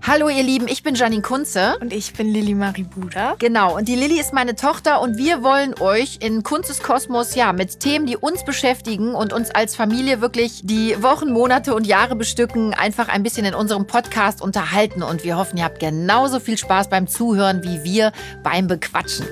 Hallo ihr Lieben, ich bin Janine Kunze. Und ich bin Lilly Marie Buda. Genau, und die Lilly ist meine Tochter und wir wollen euch in Kunzes Kosmos mit Themen, die uns beschäftigen und uns als Familie wirklich die Wochen, Monate und Jahre bestücken, einfach ein bisschen in unserem Podcast unterhalten. Und wir hoffen, ihr habt genauso viel Spaß beim Zuhören wie wir beim Bequatschen.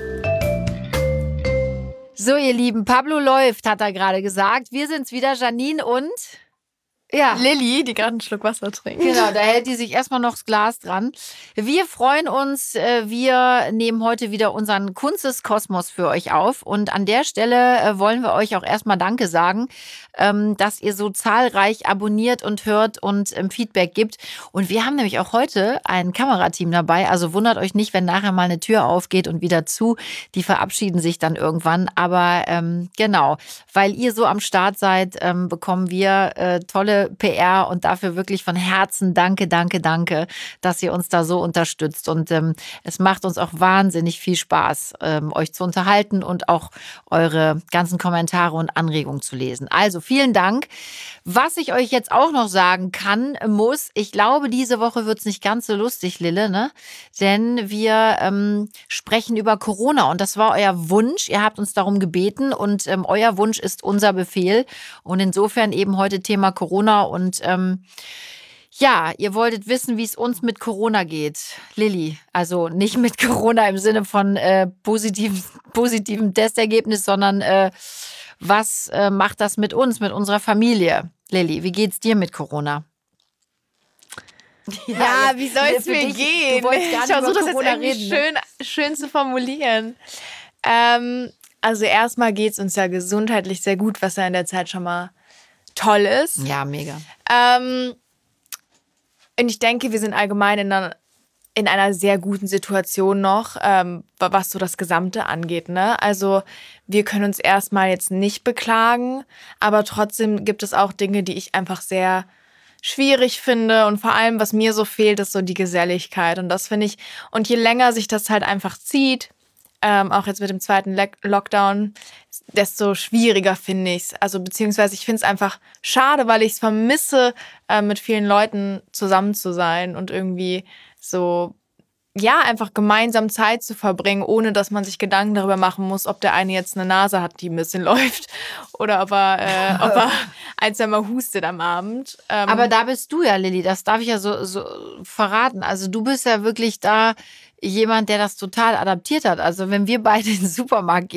So ihr Lieben, Pablo läuft, hat er gerade gesagt. Wir sind's wieder, Janine und... Ja. Lilly, die gerade einen Schluck Wasser trinkt. Genau, da hält die sich erstmal noch das Glas dran. Wir freuen uns, wir nehmen heute wieder unseren Kunzes Kosmos für euch auf. Und an der Stelle wollen wir euch auch erstmal Danke sagen, dass ihr so zahlreich abonniert und hört und Feedback gibt. Und wir haben nämlich auch heute ein Kamerateam dabei. Also wundert euch nicht, wenn nachher mal eine Tür aufgeht und wieder zu. Die verabschieden sich dann irgendwann. Aber genau, weil ihr so am Start seid, bekommen wir tolle PR und dafür wirklich von Herzen danke, dass ihr uns da so unterstützt. Und es macht uns auch wahnsinnig viel Spaß, euch zu unterhalten und auch eure ganzen Kommentare und Anregungen zu lesen. Also vielen Dank. Was ich euch jetzt auch noch sagen muss, ich glaube, diese Woche wird es nicht ganz so lustig, Lille, ne? Denn wir sprechen über Corona und das war euer Wunsch. Ihr habt uns darum gebeten und euer Wunsch ist unser Befehl. Und insofern eben heute Thema Corona und ihr wolltet wissen, wie es uns mit Corona geht. Lilly, also nicht mit Corona im Sinne von positivem Testergebnis, sondern was macht das mit uns, mit unserer Familie? Lilly, wie geht's dir mit Corona? Ja, wie soll es mir gehen? Du wolltest gar nicht ich versuche das Corona jetzt irgendwie reden, schön zu formulieren. Also erstmal geht es uns ja gesundheitlich sehr gut, was ja in der Zeit schon mal toll ist. Ja, mega. Und ich denke, wir sind allgemein in einer sehr guten Situation noch, was so das Gesamte angeht, ne? Also wir können uns erstmal jetzt nicht beklagen, aber trotzdem gibt es auch Dinge, die ich einfach sehr schwierig finde und vor allem, was mir so fehlt, ist so die Geselligkeit und das finde ich, und je länger sich das halt einfach zieht, auch jetzt mit dem zweiten Lockdown, desto schwieriger finde ich es. Also beziehungsweise ich finde es einfach schade, weil ich es vermisse, mit vielen Leuten zusammen zu sein und irgendwie so, ja, einfach gemeinsam Zeit zu verbringen, ohne dass man sich Gedanken darüber machen muss, ob der eine jetzt eine Nase hat, die ein bisschen läuft oder ob er ein, zweimal hustet am Abend. Aber da bist du ja, Lilly, das darf ich ja so verraten. Also du bist ja wirklich da jemand, der das total adaptiert hat. Also wenn wir beide in den Supermarkt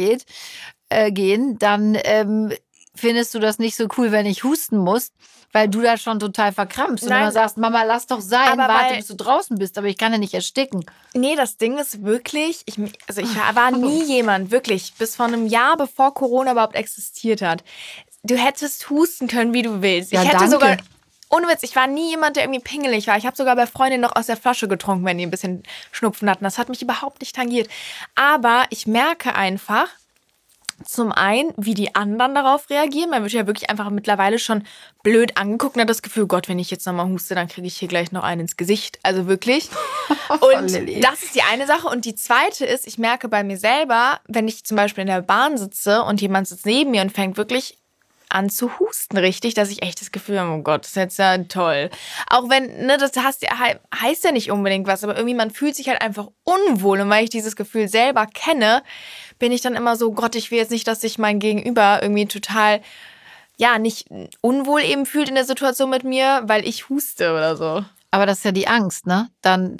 gehen, dann findest du das nicht so cool, wenn ich husten muss, weil du da schon total verkrampfst und immer sagst, Mama, lass doch sein, warte, bis du draußen bist, aber ich kann ja nicht ersticken. Nee, das Ding ist wirklich, ich war nie jemand, wirklich, bis vor einem Jahr, bevor Corona überhaupt existiert hat. Du hättest husten können, wie du willst. Ja, ich hätte danke. sogar, ohne Witz, ich war nie jemand, der irgendwie pingelig war. Ich habe sogar bei Freundinnen noch aus der Flasche getrunken, wenn die ein bisschen Schnupfen hatten. Das hat mich überhaupt nicht tangiert. Aber ich merke einfach, zum einen, wie die anderen darauf reagieren. Man wird ja wirklich einfach mittlerweile schon blöd angeguckt und hat das Gefühl, Gott, wenn ich jetzt nochmal huste, dann kriege ich hier gleich noch einen ins Gesicht. Also wirklich. Und das ist die eine Sache. Und die zweite ist, ich merke bei mir selber, wenn ich zum Beispiel in der Bahn sitze und jemand sitzt neben mir und fängt wirklich an zu husten, richtig, dass ich echt das Gefühl habe, oh Gott, das ist jetzt ja toll. Auch wenn, ne, das heißt ja nicht unbedingt was, aber irgendwie man fühlt sich halt einfach unwohl. Und weil ich dieses Gefühl selber kenne, bin ich dann immer so, Gott, ich will jetzt nicht, dass sich mein Gegenüber irgendwie total, ja, nicht unwohl eben fühlt in der Situation mit mir, weil ich huste oder so. Aber das ist ja die Angst, ne? Dann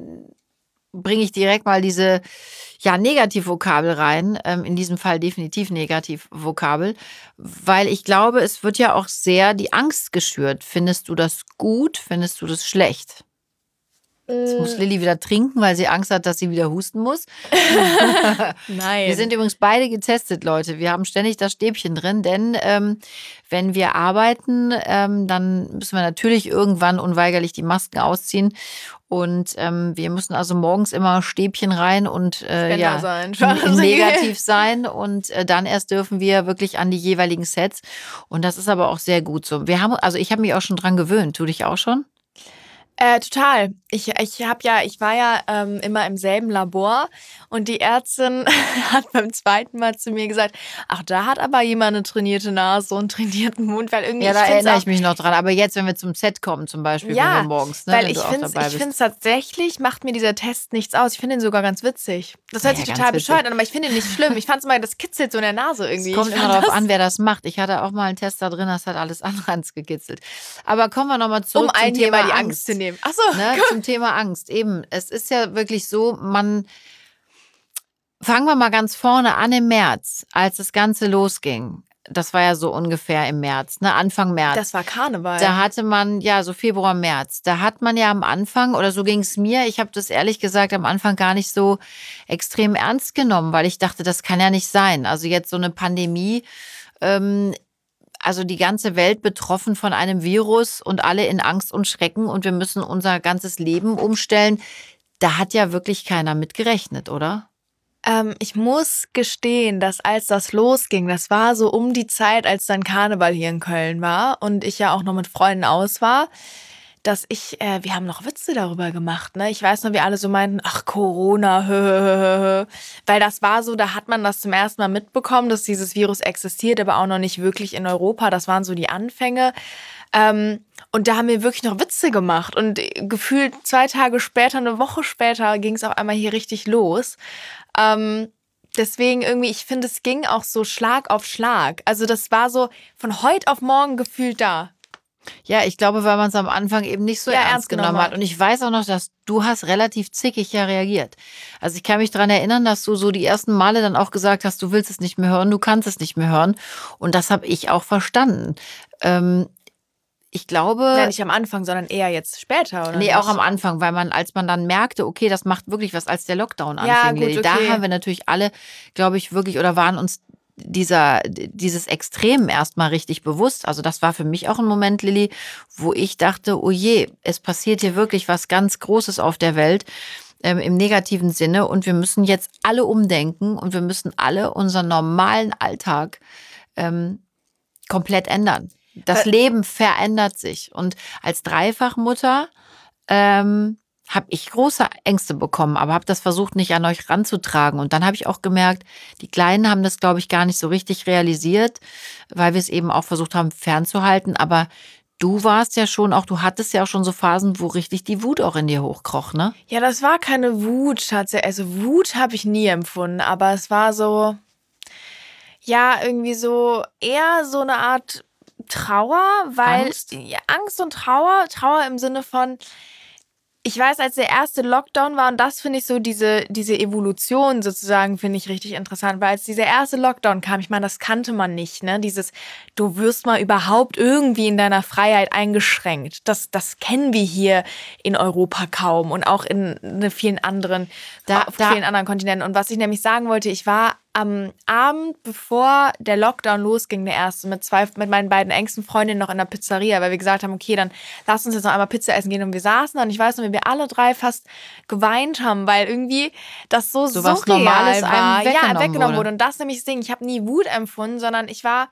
bringe ich direkt mal diese Negativvokabel rein, in diesem Fall definitiv Negativvokabel, weil ich glaube, es wird ja auch sehr die Angst geschürt. Findest du das gut? Findest du das schlecht? Jetzt muss Lilly wieder trinken, weil sie Angst hat, dass sie wieder husten muss. Nein. Wir sind übrigens beide getestet, Leute. Wir haben ständig das Stäbchen drin, denn wenn wir arbeiten, dann müssen wir natürlich irgendwann unweigerlich die Masken ausziehen. Und wir müssen also morgens immer Stäbchen rein und negativ sein. Und dann erst dürfen wir wirklich an die jeweiligen Sets. Und das ist aber auch sehr gut so. Ich habe mich auch schon dran gewöhnt. Du dich auch schon? Total. Ich war ja immer im selben Labor und die Ärztin hat beim zweiten Mal zu mir gesagt, ach, da hat aber jemand eine trainierte Nase und einen trainierten Mund, weil irgendwie Ja, ich da finde es erinnere auch, ich mich noch dran. Aber jetzt, wenn wir zum Set kommen zum Beispiel, wenn wir ja, morgens, ne, weil wenn du auch dabei ich bist. find's tatsächlich, macht mir dieser Test nichts aus. Ich finde ihn sogar ganz witzig. Das hört Ja, sich ganz total witzig. bescheuert an, aber ich finde ihn nicht schlimm. Ich fand's immer, das kitzelt so in der Nase Es irgendwie. kommt Ich immer fand darauf das, an, wer das macht. Ich hatte auch mal einen Test da drin, das hat alles andere ans gekitzelt. Aber kommen wir nochmal um zurück zum allen hier mal Thema die Angst zu Angst. nehmen. Ach so, Ne, zum Thema Angst. Eben, es ist ja wirklich so, fangen wir mal ganz vorne an im März, als das Ganze losging. Das war ja so ungefähr im März, ne, Anfang das März. war Karneval. Da hatte man, ja, so Februar, März, da hat man ja am Anfang, oder so ging es mir, ich habe das ehrlich gesagt am Anfang gar nicht so extrem ernst genommen, weil ich dachte, das kann ja nicht sein. Also jetzt so eine Pandemie, ähm, also die ganze Welt betroffen von einem Virus und alle in Angst und Schrecken und wir müssen unser ganzes Leben umstellen. Da hat ja wirklich keiner mit gerechnet, oder? Ich muss gestehen, dass als das losging, das war so um die Zeit, als dann Karneval hier in Köln war und ich ja auch noch mit Freunden aus war, wir haben noch Witze darüber gemacht, ne? Ich weiß noch, wie alle so meinten, ach Corona, weil das war so, da hat man das zum ersten Mal mitbekommen, dass dieses Virus existiert, aber auch noch nicht wirklich in Europa. Das waren so die Anfänge. Und da haben wir wirklich noch Witze gemacht. Und gefühlt 2 Tage später, eine Woche später, ging es auf einmal hier richtig los. Deswegen irgendwie, ich finde, es ging auch so Schlag auf Schlag. Also das war so von heute auf morgen gefühlt da. Ja, ich glaube, weil man es am Anfang eben nicht so Ja, ernst genommen hat. Und ich weiß auch noch, dass du hast relativ zickig ja reagiert. Also ich kann mich daran erinnern, dass du so die ersten Male dann auch gesagt hast, du willst es nicht mehr hören, du kannst es nicht mehr hören. Und das habe ich auch verstanden. Ich glaube, Ja, nicht am Anfang, sondern eher jetzt später, oder nee, nicht? auch am Anfang, weil als man dann merkte, okay, das macht wirklich was, als der Lockdown Ja, anfing, gut, Lilly, da okay. haben wir natürlich alle, glaube ich, wirklich oder waren uns dieses Extrem erstmal richtig bewusst. Also das war für mich auch ein Moment, Lilly, wo ich dachte, oh je, es passiert hier wirklich was ganz Großes auf der Welt, im negativen Sinne und wir müssen jetzt alle umdenken und wir müssen alle unseren normalen Alltag komplett ändern. Das Leben verändert sich. Und als Dreifachmutter habe ich große Ängste bekommen, aber habe das versucht, nicht an euch ranzutragen. Und dann habe ich auch gemerkt, die Kleinen haben das, glaube ich, gar nicht so richtig realisiert, weil wir es eben auch versucht haben, fernzuhalten. Aber du warst ja schon auch, du hattest ja auch schon so Phasen, wo richtig die Wut auch in dir hochkroch, ne? Ja, das war keine Wut tatsächlich. Also Wut habe ich nie empfunden, aber es war so, ja, irgendwie so eher so eine Art Trauer, weil Angst? ja, Angst und Trauer im Sinne von, ich weiß, als der erste Lockdown war, und das finde ich so, diese Evolution sozusagen, finde ich richtig interessant, weil als dieser erste Lockdown kam, ich meine, das kannte man nicht, ne? Dieses, du wirst mal überhaupt irgendwie in deiner Freiheit eingeschränkt. Das kennen wir hier in Europa kaum und auch auf vielen anderen Kontinenten. Und was ich nämlich sagen wollte, ich war am Abend, bevor der Lockdown losging, der erste, mit meinen beiden engsten Freundinnen noch in der Pizzeria, weil wir gesagt haben, okay, dann lass uns jetzt noch einmal Pizza essen gehen. Und wir saßen da und ich weiß noch, wie wir alle drei fast geweint haben, weil irgendwie das so was surreal Normales war. einem weggenommen wurde. Und das ist nämlich das Ding, ich habe nie Wut empfunden, sondern ich war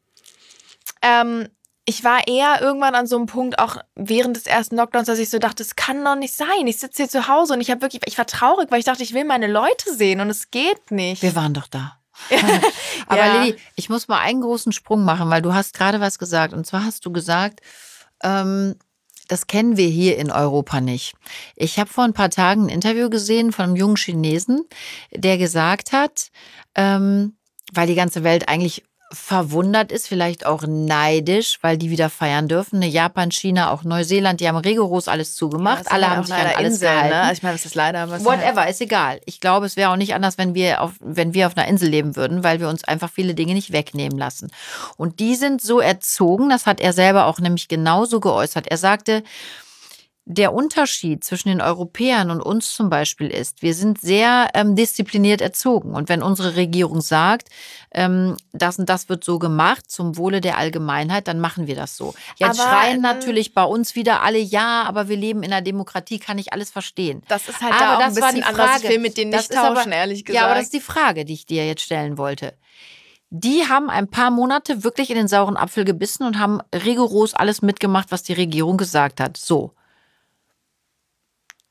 eher irgendwann an so einem Punkt, auch während des ersten Lockdowns, dass ich so dachte, es kann doch nicht sein. Ich sitze hier zu Hause und ich war traurig, weil ich dachte, ich will meine Leute sehen und es geht nicht. Wir waren doch da. Aber Ja. Lilly, ich muss mal einen großen Sprung machen, weil du hast gerade was gesagt. Und zwar hast du gesagt, das kennen wir hier in Europa nicht. Ich habe vor ein paar Tagen ein Interview gesehen von einem jungen Chinesen, der gesagt hat, weil die ganze Welt eigentlich verwundert ist, vielleicht auch neidisch, weil die wieder feiern dürfen. Ne, Japan, China, auch Neuseeland, die haben rigoros alles zugemacht. Alle haben sich an alles gehalten. Ne? Also ich meine, das ist leider was. Whatever, ist egal. Ich glaube, es wäre auch nicht anders, wenn wir auf einer Insel leben würden, weil wir uns einfach viele Dinge nicht wegnehmen lassen. Und die sind so erzogen, das hat er selber auch nämlich genauso geäußert. Er sagte, der Unterschied zwischen den Europäern und uns zum Beispiel ist, wir sind sehr diszipliniert erzogen. Und wenn unsere Regierung sagt, das und das wird so gemacht zum Wohle der Allgemeinheit, dann machen wir das so. Jetzt Aber, schreien natürlich bei uns wieder alle, ja, aber wir leben in einer Demokratie, kann ich alles verstehen. Das ist halt aber da auch das ein war bisschen die anders. Frage. Ich will mit denen Das nicht ist aber- tauschen, ehrlich gesagt. Ja, aber das ist die Frage, die ich dir jetzt stellen wollte. Die haben ein paar Monate wirklich in den sauren Apfel gebissen und haben rigoros alles mitgemacht, was die Regierung gesagt hat. So.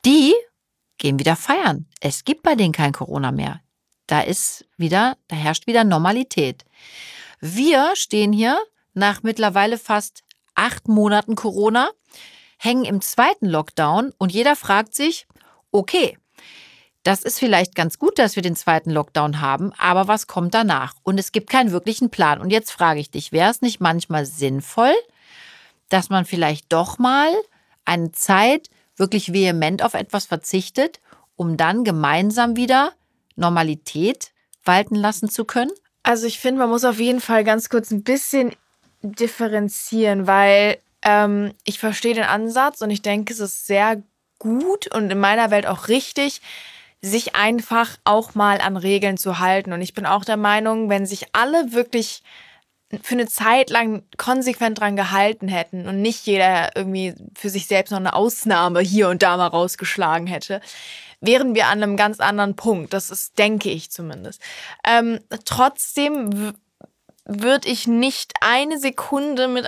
Die gehen wieder feiern. Es gibt bei denen kein Corona mehr. Da herrscht wieder Normalität. Wir stehen hier nach mittlerweile fast 8 Monaten Corona, hängen im zweiten Lockdown und jeder fragt sich, okay, das ist vielleicht ganz gut, dass wir den zweiten Lockdown haben, aber was kommt danach? Und es gibt keinen wirklichen Plan. Und jetzt frage ich dich, wäre es nicht manchmal sinnvoll, dass man vielleicht doch mal eine Zeit wirklich vehement auf etwas verzichtet, um dann gemeinsam wieder Normalität walten lassen zu können? Also ich finde, man muss auf jeden Fall ganz kurz ein bisschen differenzieren, weil ich verstehe den Ansatz und ich denke, es ist sehr gut und in meiner Welt auch richtig, sich einfach auch mal an Regeln zu halten. Und ich bin auch der Meinung, wenn sich alle wirklich für eine Zeit lang konsequent dran gehalten hätten und nicht jeder irgendwie für sich selbst noch eine Ausnahme hier und da mal rausgeschlagen hätte, wären wir an einem ganz anderen Punkt. Das ist, denke ich zumindest. Trotzdem würde ich nicht eine Sekunde mit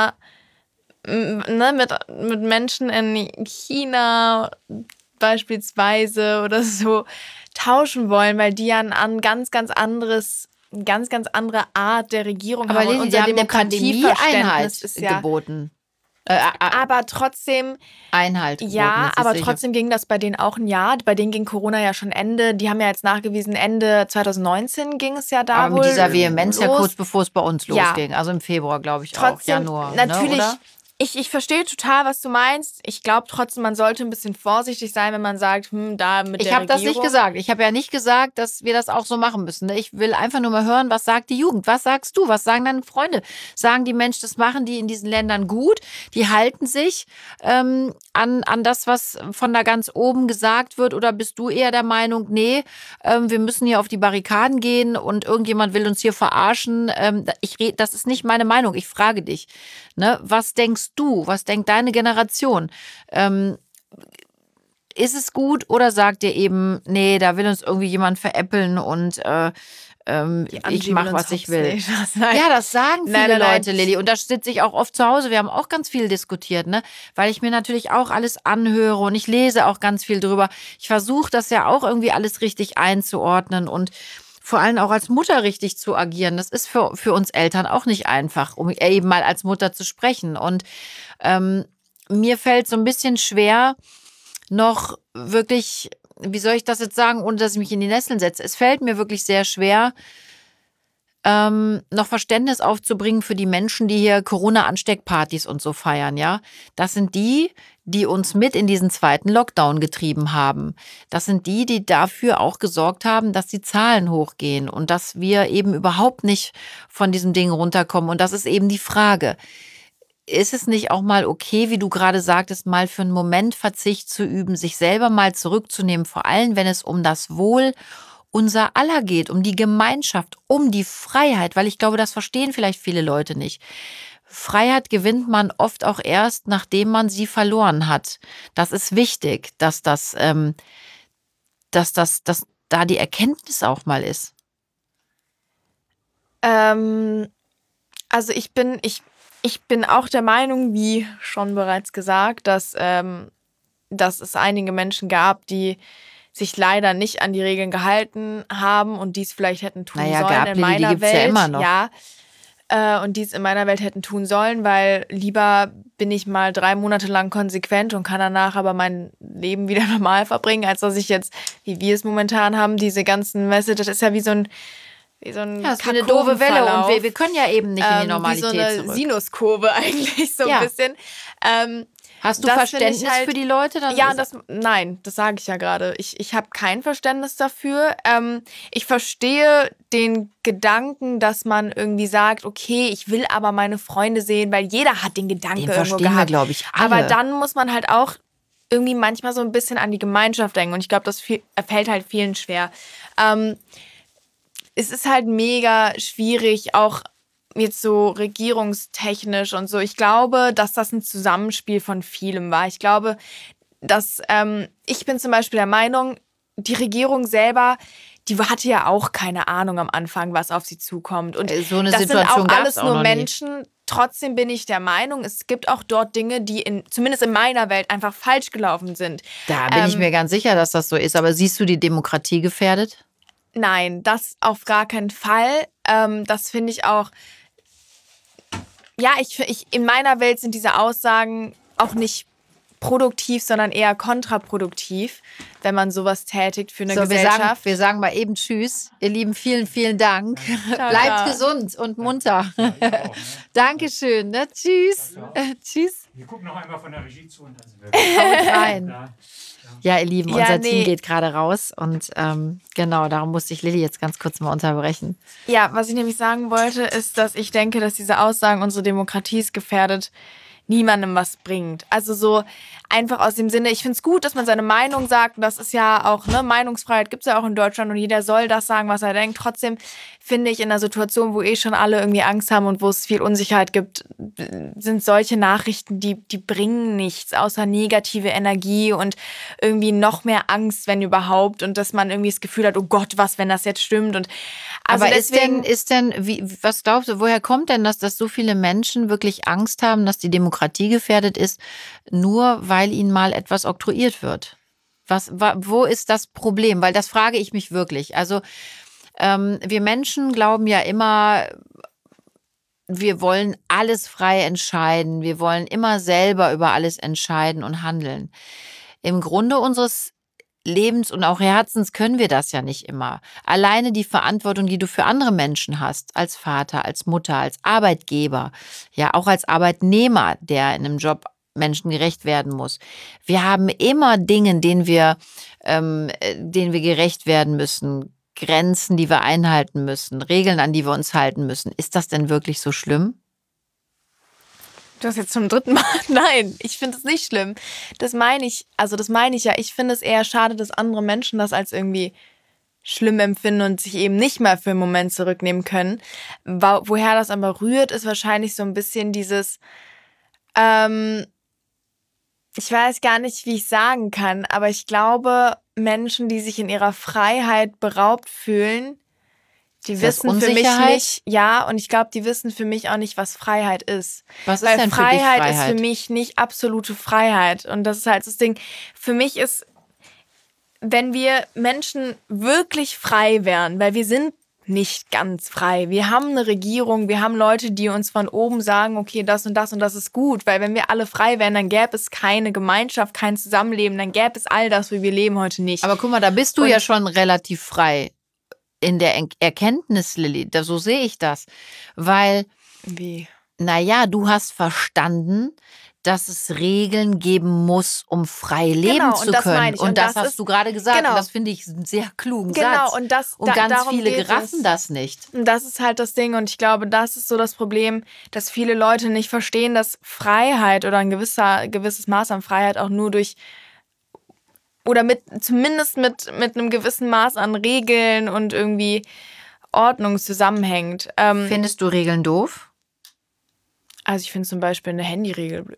mit Menschen in China beispielsweise oder so tauschen wollen, weil die ja ein ganz andere Art der Regierung Aber haben. Und Lili, die unser haben der Pandemie Einhalt ist ja, geboten. aber trotzdem, Einhalt geboten. ja, jetzt aber sicher. trotzdem ging das bei denen auch ein Jahr. Bei denen ging Corona ja schon die haben ja jetzt nachgewiesen, Ende 2019 ging es ja da Aber wohl mit dieser Vehemenz ja los. kurz bevor es bei uns Ja. losging. Also im Februar, glaube ich, Trotzdem, auch. Januar. natürlich, Ne, oder? ich verstehe total, was du meinst. Ich glaube trotzdem, man sollte ein bisschen vorsichtig sein, wenn man sagt, da mit Ich der habe das nicht Regierung. gesagt. Ich habe ja nicht gesagt, dass wir das auch so machen müssen. Ich will einfach nur mal hören, was sagt die Jugend? Was sagst du? Was sagen deine Freunde? Sagen die Menschen, das machen die in diesen Ländern gut? Die halten sich an das, was von da ganz oben gesagt wird? Oder bist du eher der Meinung, nee, wir müssen hier auf die Barrikaden gehen und irgendjemand will uns hier verarschen? Das ist nicht meine Meinung. Ich frage dich. Ne? Was denkst du? Was denkt deine Generation? Ist es gut oder sagt ihr eben, nee, da will uns irgendwie jemand veräppeln und ich mache, was ich will? Ja, das sagen viele Leute, Lilly. Und da sitze ich auch oft zu Hause. Wir haben auch ganz viel diskutiert, ne? Weil ich mir natürlich auch alles anhöre und ich lese auch ganz viel drüber. Ich versuche das ja auch irgendwie alles richtig einzuordnen und vor allem auch als Mutter richtig zu agieren. Das ist für uns Eltern auch nicht einfach, um eben mal als Mutter zu sprechen. Und mir fällt so ein bisschen schwer, noch wirklich, wie soll ich das jetzt sagen, ohne dass ich mich in die Nesseln setze? Es fällt mir wirklich sehr schwer, noch Verständnis aufzubringen für die Menschen, die hier Corona-Ansteckpartys und so feiern, ja. Das sind die uns mit in diesen zweiten Lockdown getrieben haben. Das sind die dafür auch gesorgt haben, dass die Zahlen hochgehen und dass wir eben überhaupt nicht von diesem Ding runterkommen. Und das ist eben die Frage. Ist es nicht auch mal okay, wie du gerade sagtest, mal für einen Moment Verzicht zu üben, sich selber mal zurückzunehmen, vor allem wenn es um das Wohl unser aller geht, um die Gemeinschaft, um die Freiheit, weil ich glaube, das verstehen vielleicht viele Leute nicht. Freiheit gewinnt man oft auch erst, nachdem man sie verloren hat. Das ist wichtig, dass da die Erkenntnis auch mal ist. Also ich bin auch der Meinung, wie schon bereits gesagt, dass es einige Menschen gab, die sich leider nicht an die Regeln gehalten haben und dies vielleicht hätten tun sollen in meiner die gibt's Welt. Ja immer noch. Ja, und dies in meiner Welt hätten tun sollen, weil lieber bin ich mal 3 Monate lang konsequent und kann danach aber mein Leben wieder normal verbringen, als dass ich jetzt, wie wir es momentan haben, diese ganzen Messages, das ist ja wie so ein ja, das ist eine doofe Welle und wir können ja eben nicht in die Normalität wie so eine zurück. Sinuskurve eigentlich so Ja. ein bisschen. Hast du das Verständnis finde ich halt- für die Leute? Dann Ja, ist- nein, das sage ich ja gerade. Ich habe kein Verständnis dafür. Ich verstehe den Gedanken, dass man irgendwie sagt, okay, ich will aber meine Freunde sehen, weil jeder hat den Gedanken Den irgendwo verstehen wir, gehabt. glaube ich, alle. Aber dann muss man halt auch irgendwie manchmal so ein bisschen an die Gemeinschaft denken. Und ich glaube, das fällt halt vielen schwer. Es ist halt mega schwierig, auch jetzt so regierungstechnisch und so. Ich glaube, dass das ein Zusammenspiel von vielem war. Ich glaube, dass ich bin zum Beispiel der Meinung, die Regierung selber, die hatte ja auch keine Ahnung am Anfang, was auf sie zukommt. Und So eine das sind Situation auch gab's alles auch nur noch nie. Menschen, trotzdem bin ich der Meinung, es gibt auch dort Dinge, die zumindest in meiner Welt einfach falsch gelaufen sind. Da bin ich mir ganz sicher, dass das so ist. Aber siehst du die Demokratie gefährdet? Nein, das auf gar keinen Fall. Das finde ich auch. Ja, in meiner Welt sind diese Aussagen auch nicht produktiv, sondern eher kontraproduktiv, wenn man sowas tätigt für eine Gesellschaft. Wir sagen mal eben Tschüss. Ihr Lieben, vielen, vielen Dank. Ciao, Bleibt ciao. gesund und munter. Dankeschön. Ne? Tschüss. Tschüss. Wir gucken noch einmal von der Regie zu und dann sind wir Haut rein. da. Ja, ihr Lieben, Ja, unser nee. Team geht gerade raus und genau, darum musste ich Lilly jetzt ganz kurz mal unterbrechen. Ja, was ich nämlich sagen wollte, ist, dass ich denke, dass diese Aussagen, unsere Demokratie ist gefährdet, niemandem was bringt. Also so einfach aus dem Sinne, ich finde es gut, dass man seine Meinung sagt. Und das ist ja auch, ne, Meinungsfreiheit gibt es ja auch in Deutschland und jeder soll das sagen, was er denkt. Trotzdem finde ich, in einer Situation, wo schon alle irgendwie Angst haben und wo es viel Unsicherheit gibt, sind solche Nachrichten, die bringen nichts außer negative Energie und irgendwie noch mehr Angst, wenn überhaupt. Und dass man irgendwie das Gefühl hat, oh Gott, was, wenn das jetzt stimmt. Und also Aber deswegen, was glaubst du, woher kommt denn das, dass so viele Menschen wirklich Angst haben, dass die Demokratie gefährdet ist, nur weil ihnen mal etwas oktroyiert wird? Wo ist das Problem? Weil das frage ich mich wirklich. Also wir Menschen glauben ja immer, wir wollen alles frei entscheiden. Wir wollen immer selber über alles entscheiden und handeln. Im Grunde unseres Lebens und auch Herzens können wir das ja nicht immer. Alleine die Verantwortung, die du für andere Menschen hast, als Vater, als Mutter, als Arbeitgeber, ja auch als Arbeitnehmer, der in einem Job Menschen gerecht werden muss. Wir haben immer Dinge, denen wir gerecht werden müssen, Grenzen, die wir einhalten müssen, Regeln, an die wir uns halten müssen. Ist das denn wirklich so schlimm? du hast jetzt zum 3. Mal. Nein, ich finde es nicht schlimm. Das meine ich ja. Ich finde es eher schade, dass andere Menschen das als irgendwie schlimm empfinden und sich eben nicht mal für einen Moment zurücknehmen können. Woher das aber rührt, ist wahrscheinlich so ein bisschen dieses, ich weiß gar nicht, wie ich sagen kann, aber ich glaube, Menschen, die sich in ihrer Freiheit beraubt fühlen, die Ist das wissen für mich Unsicherheit? nicht, ja, und ich glaube, die wissen für mich auch nicht, was Freiheit ist. Was ist Weil denn für dich Freiheit ist für Freiheit? mich nicht absolute Freiheit. Und das ist halt das Ding. Für mich ist, wenn wir Menschen wirklich frei wären, weil wir sind nicht ganz frei. Wir haben eine Regierung, wir haben Leute, die uns von oben sagen, okay, das und das ist gut. Weil wenn wir alle frei wären, dann gäbe es keine Gemeinschaft, kein Zusammenleben, dann gäbe es all das, wie wir leben heute nicht. Aber guck mal, da bist du Und- ja schon relativ frei in der Erkenntnis, Lilly. So sehe ich das. Weil, Wie? naja, du hast verstanden, dass es Regeln geben muss, um frei leben Genau, zu und das können. meine ich. Und Und das das hast ist- du gerade gesagt. genau. Und das finde ich einen sehr klugen Genau, Satz. Und ganz darum viele geht geraffen es. das nicht. Und das ist halt das Ding und ich glaube, das ist so das Problem, dass viele Leute nicht verstehen, dass Freiheit oder ein gewisses Maß an Freiheit auch nur durch oder zumindest mit einem gewissen Maß an Regeln und irgendwie Ordnung zusammenhängt. Findest du Regeln doof? Also ich finde zum Beispiel eine Handyregel blöd.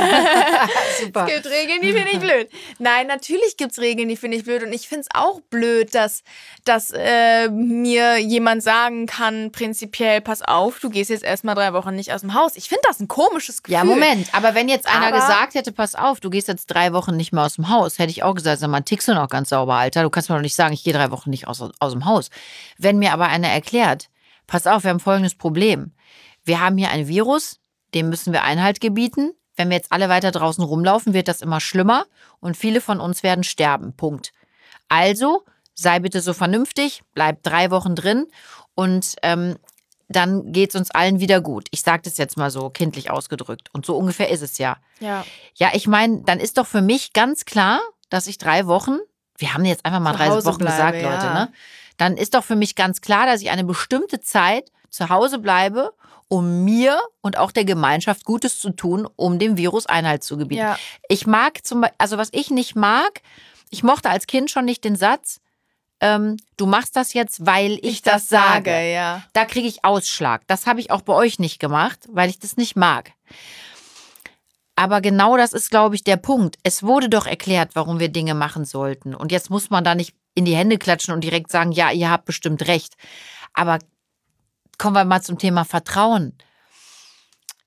Super. Es gibt Regeln, die finde ich blöd. Nein, natürlich gibt es Regeln, die finde ich blöd. Und ich finde es auch blöd, dass mir jemand sagen kann, prinzipiell, pass auf, du gehst jetzt erstmal 3 Wochen nicht aus dem Haus. Ich finde das ein komisches Gefühl. Ja, Moment. Aber wenn jetzt einer Aber- gesagt hätte, pass auf, du gehst jetzt 3 Wochen nicht mehr aus dem Haus, hätte ich auch gesagt, sag mal, tickst du noch ganz sauber, Alter. Du kannst mir doch nicht sagen, ich gehe 3 Wochen nicht aus dem Haus. Wenn mir aber einer erklärt, pass auf, wir haben folgendes Problem. Wir haben hier ein Virus, dem müssen wir Einhalt gebieten. Wenn wir jetzt alle weiter draußen rumlaufen, wird das immer schlimmer und viele von uns werden sterben. Punkt. Also sei bitte so vernünftig, bleib 3 Wochen drin und dann geht's uns allen wieder gut. Ich sage das jetzt mal so kindlich ausgedrückt. Und so ungefähr ist es ja. Ja. Ja, ich meine, dann ist doch für mich ganz klar, dass ich 3 Wochen, wir haben jetzt einfach mal Zu 3 Hause Wochen gesagt, bleibe, Leute, ja. ne? Dann ist doch für mich ganz klar, dass ich eine bestimmte Zeit zu Hause bleibe, um mir und auch der Gemeinschaft Gutes zu tun, um dem Virus Einhalt zu gebieten. Ja. Ich mag also was ich nicht mag, ich mochte als Kind schon nicht den Satz, du machst das jetzt, weil ich das sage. ja. Da kriege ich Ausschlag. Das habe ich auch bei euch nicht gemacht, weil ich das nicht mag. Aber genau das ist, glaube ich, der Punkt. Es wurde doch erklärt, warum wir Dinge machen sollten. Und jetzt muss man da nicht in die Hände klatschen und direkt sagen, ja, ihr habt bestimmt recht. Aber kommen wir mal zum Thema Vertrauen.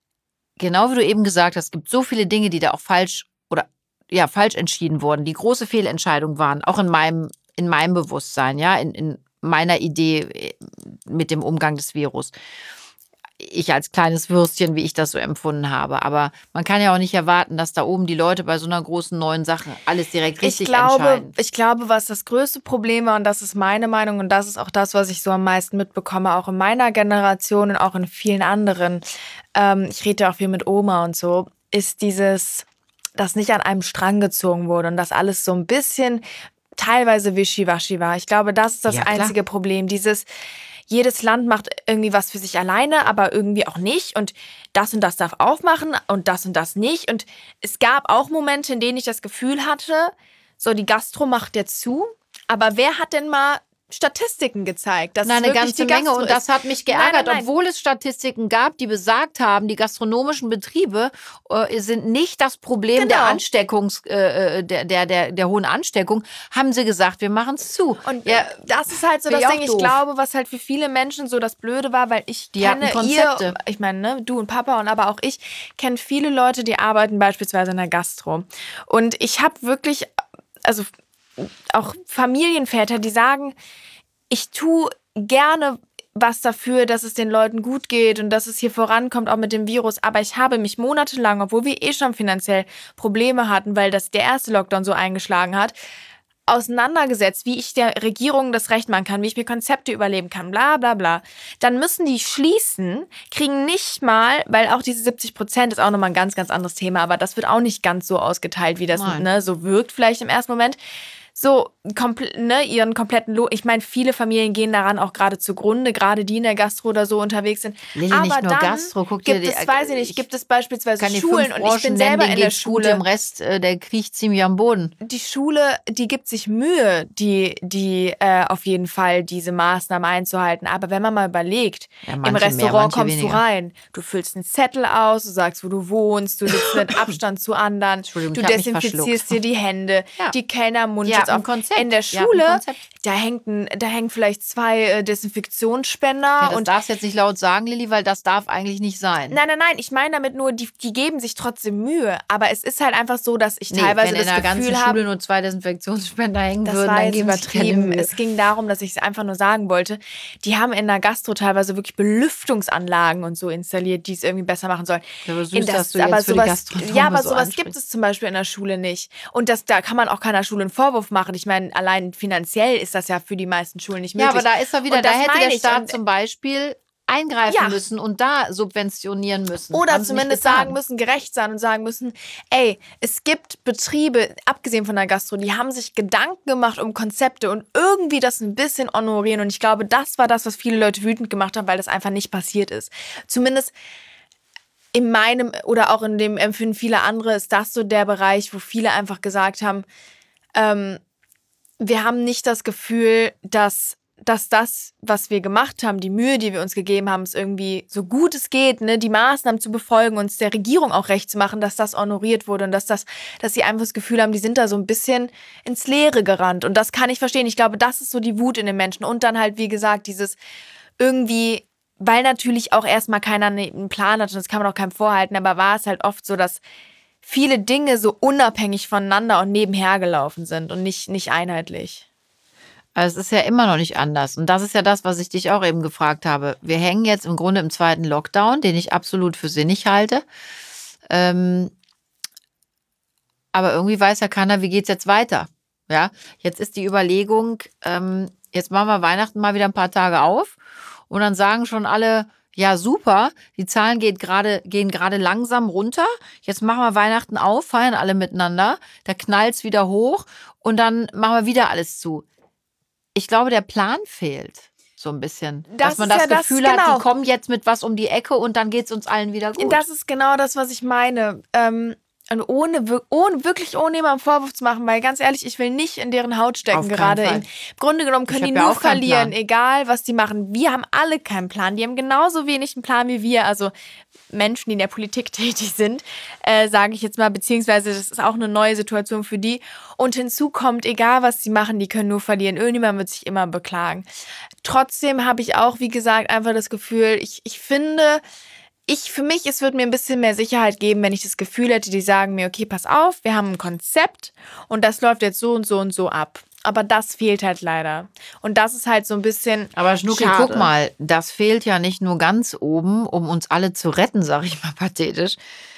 genau wie du eben gesagt hast, es gibt so viele Dinge, die da auch falsch entschieden wurden, die große Fehlentscheidungen waren, auch in meinem Bewusstsein, ja, in meiner Idee mit dem Umgang des Virus. Ich als kleines Würstchen, wie ich das so empfunden habe. Aber man kann ja auch nicht erwarten, dass da oben die Leute bei so einer großen neuen Sache alles direkt richtig entscheiden. Ich glaube, was das größte Problem war, und das ist meine Meinung und das ist auch das, was ich so am meisten mitbekomme, auch in meiner Generation und auch in vielen anderen, ich rede ja auch viel mit Oma und so, ist dass nicht an einem Strang gezogen wurde und dass alles so ein bisschen teilweise wischiwaschi war. Ich glaube, das ist das Ja, klar. einzige Problem. Jedes Land macht irgendwie was für sich alleine, aber irgendwie auch nicht. Und das darf aufmachen und das nicht. Und es gab auch Momente, in denen ich das Gefühl hatte, so die Gastro macht jetzt zu. Aber wer hat denn mal Statistiken gezeigt? Dass Nein, es eine wirklich ganze die Menge. Gastro Und das ist? hat mich geärgert, Nein. obwohl es Statistiken gab, die besagt haben, die gastronomischen Betriebe sind nicht das Problem der Genau. der hohen Ansteckung, haben sie gesagt, wir machen es zu. Und ja, das ist halt so Finde das ich Ding, auch ich doof. glaube, was halt für viele Menschen so das Blöde war, weil ich Die hatten kenne Konzepte. ich meine, ne, du und Papa und aber auch ich kenne viele Leute, die arbeiten beispielsweise in der Gastro. Und ich habe wirklich, also auch Familienväter, die sagen, ich tue gerne was dafür, dass es den Leuten gut geht und dass es hier vorankommt, auch mit dem Virus. Aber ich habe mich monatelang, obwohl wir schon finanziell Probleme hatten, weil der erste Lockdown so eingeschlagen hat, auseinandergesetzt, wie ich der Regierung das Recht machen kann, wie ich mir Konzepte überleben kann, bla bla bla. Dann müssen die schließen, kriegen nicht mal, weil auch diese 70% ist auch nochmal ein ganz, ganz anderes Thema, aber das wird auch nicht ganz so ausgeteilt, wie das so wirkt vielleicht im ersten Moment. So, ihren kompletten Lohn. Ich meine, viele Familien gehen daran auch gerade zugrunde, gerade die in der Gastro oder so unterwegs sind. Lilly, aber nicht nur dann Gastro, guck dir gibt es beispielsweise kann die Schulen 5 und ich Branchen bin nennen, selber denen in der geht's gut, Schule. im Rest, der kriecht ziemlich am Boden. Die Schule, die gibt sich Mühe, die auf jeden Fall diese Maßnahmen einzuhalten. Aber wenn man mal überlegt, Ja, im manche mehr, Restaurant manche kommst du weniger. rein, du füllst einen Zettel aus, du sagst, wo du wohnst, du sitzt mit Abstand zu anderen, Entschuldigung, du ich hab mich desinfizierst verschluckt. dir die Hände, Ja. die Kellner Die Mundschutz hatten ein auf. Konzept. In der Die hatten ein Schule, Konzept. da hängen vielleicht 2 Desinfektionsspender. Ja, das und darfst du jetzt nicht laut sagen, Lilly, weil das darf eigentlich nicht sein. Nein, ich meine damit nur, die geben sich trotzdem Mühe. Aber es ist halt einfach so, dass ich Nee, teilweise wenn in das der Gefühl ganzen habe, Schule nur 2 Desinfektionsspender hängen das würden, war dann jetzt geben sie keine übertrieben. Mühe. Es ging darum, dass ich es einfach nur sagen wollte. Die haben in der Gastro teilweise wirklich Belüftungsanlagen und so installiert, die es irgendwie besser machen sollen. Ja, aber süß, dass du jetzt für die Gastronomen Ja, aber so sowas ansprichst. gibt es zum Beispiel in der Schule nicht. Und da kann man auch keiner Schule einen Vorwurf machen. Ich meine, allein finanziell ist das ja für die meisten Schulen nicht möglich. Ja, aber da ist er wieder, Und da das hätte meine der ich. Staat Und- zum Beispiel eingreifen Ja. müssen und da subventionieren müssen. Oder Haben sie nicht zumindest getan. sagen müssen, gerecht sein und sagen müssen, ey, es gibt Betriebe, abgesehen von der Gastro, die haben sich Gedanken gemacht um Konzepte und irgendwie das ein bisschen honorieren. Und ich glaube, das war das, was viele Leute wütend gemacht haben, weil das einfach nicht passiert ist. Zumindest in meinem oder auch in dem Empfinden vieler andere ist das so der Bereich, wo viele einfach gesagt haben, wir haben nicht das Gefühl, dass das, was wir gemacht haben, die Mühe, die wir uns gegeben haben, es irgendwie so gut es geht, ne, die Maßnahmen zu befolgen und es der Regierung auch recht zu machen, dass das honoriert wurde und dass sie einfach das Gefühl haben, die sind da so ein bisschen ins Leere gerannt. Und das kann ich verstehen. Ich glaube, das ist so die Wut in den Menschen. Und dann halt, wie gesagt, dieses irgendwie, weil natürlich auch erstmal keiner einen Plan hat und das kann man auch keinem vorhalten, aber war es halt oft so, dass viele Dinge so unabhängig voneinander und nebenher gelaufen sind und nicht einheitlich. Also es ist ja immer noch nicht anders. Und das ist ja das, was ich dich auch eben gefragt habe. Wir hängen jetzt im Grunde im 2. Lockdown, den ich absolut für sinnig halte. Aber irgendwie weiß ja keiner, wie geht's jetzt weiter. Ja, jetzt ist die Überlegung, jetzt machen wir Weihnachten mal wieder ein paar Tage auf. Und dann sagen schon alle, ja super, die Zahlen gehen gerade langsam runter. Jetzt machen wir Weihnachten auf, feiern alle miteinander. Da knallt's wieder hoch und dann machen wir wieder alles zu. Ich glaube, der Plan fehlt so ein bisschen. Das Dass man ist das ja das, Gefühl hat, genau. die kommen jetzt mit was um die Ecke und dann geht's uns allen wieder gut. Das ist genau das, was ich meine. Und ohne jemandem Vorwurf zu machen, weil ganz ehrlich, ich will nicht in deren Haut stecken Auf keinen gerade. Fall. Im Grunde genommen können Ich die hab ja nur auch keinen verlieren, Plan. egal was die machen. Wir haben alle keinen Plan. Die haben genauso wenig einen Plan wie wir. Also Menschen, die in der Politik tätig sind, sage ich jetzt mal, beziehungsweise das ist auch eine neue Situation für die. Und hinzu kommt, egal was sie machen, die können nur verlieren. Irgendjemand wird sich immer beklagen. Trotzdem habe ich auch, wie gesagt, einfach das Gefühl, ich finde, für mich, es würde mir ein bisschen mehr Sicherheit geben, wenn ich das Gefühl hätte, die sagen mir, okay, pass auf, wir haben ein Konzept und das läuft jetzt so und so und so ab. Aber das fehlt halt leider. Und das ist halt so ein bisschen Aber Schnucki, schade. guck mal, das fehlt ja nicht nur ganz oben, um uns alle zu retten, sag ich mal pathetisch.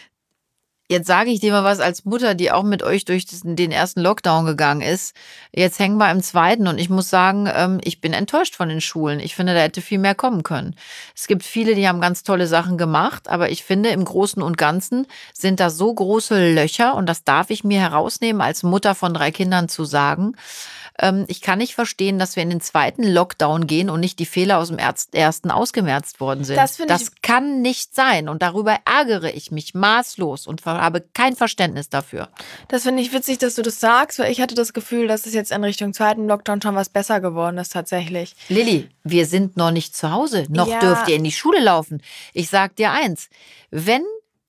Jetzt sage ich dir mal was als Mutter, die auch mit euch durch den ersten Lockdown gegangen ist. Jetzt hängen wir im zweiten und ich muss sagen, ich bin enttäuscht von den Schulen. Ich finde, da hätte viel mehr kommen können. Es gibt viele, die haben ganz tolle Sachen gemacht, aber ich finde, im Großen und Ganzen sind da so große Löcher und das darf ich mir herausnehmen, als Mutter von 3 Kindern zu sagen. Ich kann nicht verstehen, dass wir in den zweiten Lockdown gehen und nicht die Fehler aus dem ersten ausgemerzt worden sind. Das finde ich- Das kann nicht sein und darüber ärgere ich mich maßlos und habe kein Verständnis dafür. Das finde ich witzig, dass du das sagst, weil ich hatte das Gefühl, dass es jetzt in Richtung zweiten Lockdown schon was besser geworden ist tatsächlich. Lilly, wir sind noch nicht zu Hause. Noch Ja. dürft ihr in die Schule laufen. Ich sag dir eins, wenn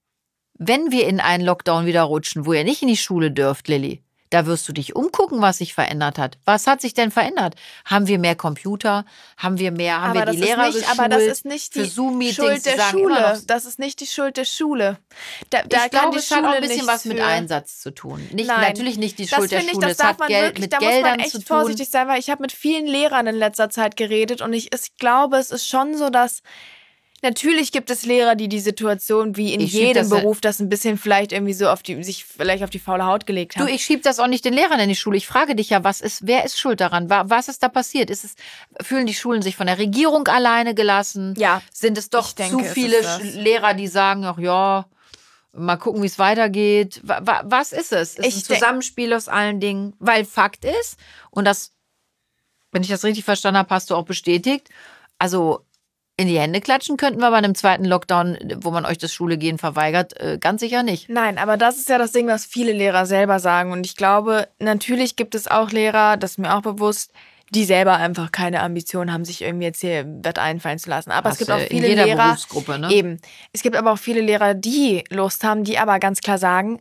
wir in einen Lockdown wieder rutschen, wo ihr nicht in die Schule dürft, Lilly, da wirst du dich umgucken, was sich verändert hat. Was hat sich denn verändert? Haben wir mehr Computer? Haben wir Aber die Lehrer geschult? aber das ist nicht für die Zoom-Meetings? Schuld Die der sagen immer Schule. noch, Das ist nicht die Schuld der Schule. Da ich kann glaube, die es hat auch Schule ein bisschen nichts was mit für. Einsatz zu tun. Nein. Natürlich nicht die Das Schuld der finde ich, Schule. das Es darf hat man Geld wirklich, mit da muss man Geldern echt zu tun. vorsichtig sein, weil ich habe mit vielen Lehrern in letzter Zeit geredet und ich glaube, es ist schon so, dass natürlich gibt es Lehrer, die Situation wie in Ich schieb jedem das- Beruf das ein bisschen vielleicht irgendwie so sich vielleicht auf die faule Haut gelegt Du, haben. ich schieb das auch nicht den Lehrern in die Schule. Ich frage dich ja, wer ist schuld daran? Was ist da passiert? Fühlen die Schulen sich von der Regierung alleine gelassen? Ja, Sind es doch ich denke, zu es viele ist das. Lehrer, die sagen, ach ja, mal gucken, wie es weitergeht? Was ist es? Ist Ich ein denk- Zusammenspiel aus allen Dingen? Weil Fakt ist, und das, wenn ich das richtig verstanden habe, hast du auch bestätigt, also in die Hände klatschen könnten wir bei einem zweiten Lockdown, wo man euch das Schulegehen verweigert, ganz sicher nicht. Nein, aber das ist ja das Ding, was viele Lehrer selber sagen. Und ich glaube, natürlich gibt es auch Lehrer, das ist mir auch bewusst, die selber einfach keine Ambition haben, sich irgendwie jetzt hier was einfallen zu lassen. Aber es gibt auch in viele jeder Lehrer, Berufsgruppe, ne? eben. Es gibt aber auch viele Lehrer, die Lust haben, die aber ganz klar sagen,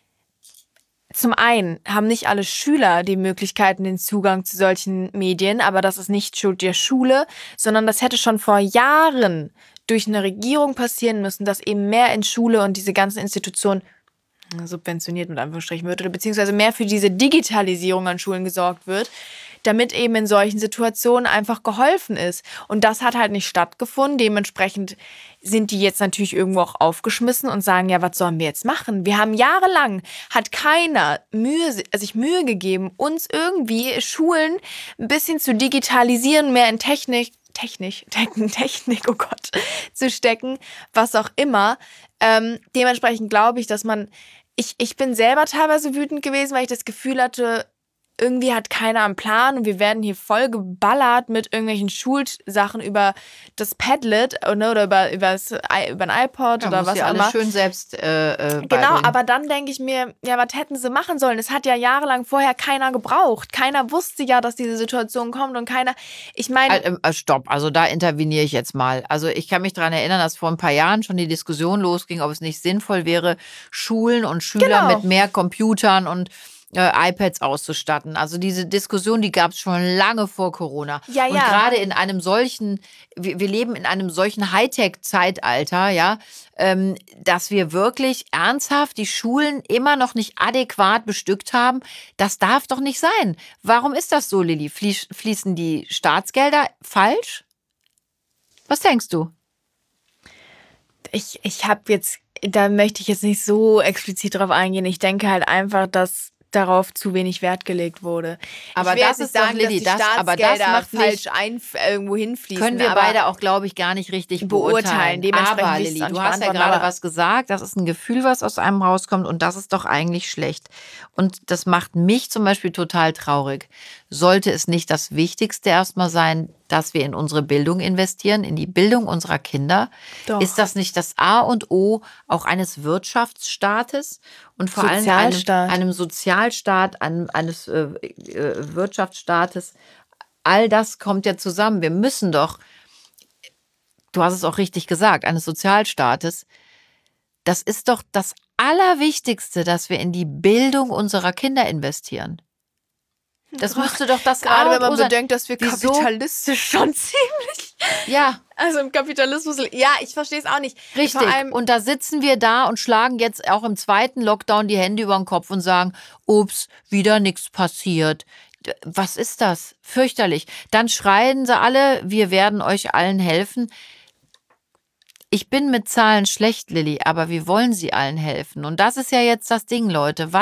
zum einen haben nicht alle Schüler die Möglichkeiten, den Zugang zu solchen Medien, aber das ist nicht Schuld der Schule, sondern das hätte schon vor Jahren durch eine Regierung passieren müssen, dass eben mehr in Schule und diese ganzen Institutionen subventioniert mit Anführungsstrichen wird oder beziehungsweise mehr für diese Digitalisierung an Schulen gesorgt wird, damit eben in solchen Situationen einfach geholfen ist. Und das hat halt nicht stattgefunden. Dementsprechend sind die jetzt natürlich irgendwo auch aufgeschmissen und sagen, ja, was sollen wir jetzt machen? Wir haben jahrelang, hat keiner sich Mühe gegeben, uns irgendwie Schulen ein bisschen zu digitalisieren, mehr in Technik, oh Gott, zu stecken, was auch immer. Dementsprechend glaube ich, dass ich bin selber teilweise wütend gewesen, weil ich das Gefühl hatte, irgendwie hat keiner einen Plan und wir werden hier voll geballert mit irgendwelchen Schulsachen über das Padlet oder über ein iPod oder was ja auch alles immer. schön selbst Genau, beibringen. aber dann denke ich mir, ja, was hätten sie machen sollen? Es hat ja jahrelang vorher keiner gebraucht. Keiner wusste ja, dass diese Situation kommt und ich meine, Stopp, also da interveniere ich jetzt mal. Also ich kann mich daran erinnern, dass vor ein paar Jahren schon die Diskussion losging, ob es nicht sinnvoll wäre, Schulen und Schüler Genau. mit mehr Computern und iPads auszustatten. Also diese Diskussion, die gab es schon lange vor Corona. Ja, und ja. gerade in einem solchen, wir leben in einem solchen Hightech-Zeitalter, ja, dass wir wirklich ernsthaft die Schulen immer noch nicht adäquat bestückt haben. Das darf doch nicht sein. Warum ist das so, Lilly? Fließen die Staatsgelder falsch? Was denkst du? ich habe jetzt, da möchte ich jetzt nicht so explizit drauf eingehen. Ich denke halt einfach, dass darauf zu wenig Wert gelegt wurde. Aber ich will das jetzt nicht ist doch, sagen, Lilly, dass die aber das Staatsgelder macht falsch irgendwo hinfließen. Können wir aber beide auch, glaube ich, gar nicht richtig beurteilen. Dementsprechend Aber will ich es Lilly, auch nicht du hast ja beantworten, gerade aber- was gesagt, das ist ein Gefühl, was aus einem rauskommt und das ist doch eigentlich schlecht. Und das macht mich zum Beispiel total traurig. Sollte es nicht das Wichtigste erstmal sein, dass wir in unsere Bildung investieren, in die Bildung unserer Kinder? Doch. Ist das nicht das A und O auch eines Wirtschaftsstaates und vor allem Sozialstaat. einem Sozialstaat, eines Wirtschaftsstaates? All das kommt ja zusammen. Wir müssen doch, du hast es auch richtig gesagt, eines Sozialstaates, das ist doch das Allerwichtigste, dass wir in die Bildung unserer Kinder investieren. Das müsste doch das Gerade A wenn und O man sein. bedenkt, dass wir Wieso? kapitalistisch schon ziemlich Ja, Also im Kapitalismus, ja, ich verstehe es auch nicht. richtig. Vor allem, Und da sitzen wir da und schlagen jetzt auch im zweiten Lockdown die Hände über den Kopf und sagen, ups, wieder nichts passiert. Was ist das? Fürchterlich. Dann schreien sie alle, wir werden euch allen helfen. Ich bin mit Zahlen schlecht, Lilly, aber wir wollen sie allen helfen. Und das ist ja jetzt das Ding, Leute.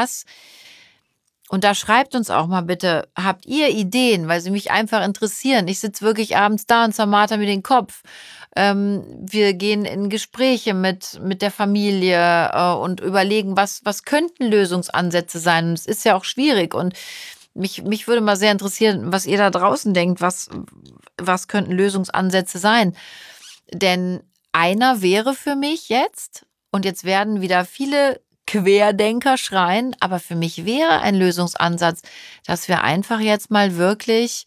Und da schreibt uns auch mal bitte, habt ihr Ideen, weil sie mich einfach interessieren. Ich sitze wirklich abends da und zermarter mir den Kopf. Wir gehen in Gespräche mit der Familie und überlegen, was könnten Lösungsansätze sein. Und es ist ja auch schwierig. Und mich würde mal sehr interessieren, was ihr da draußen denkt. Was könnten Lösungsansätze sein? Denn einer wäre für mich jetzt, und jetzt werden wieder viele Querdenker schreien, aber für mich wäre ein Lösungsansatz, dass wir einfach jetzt mal wirklich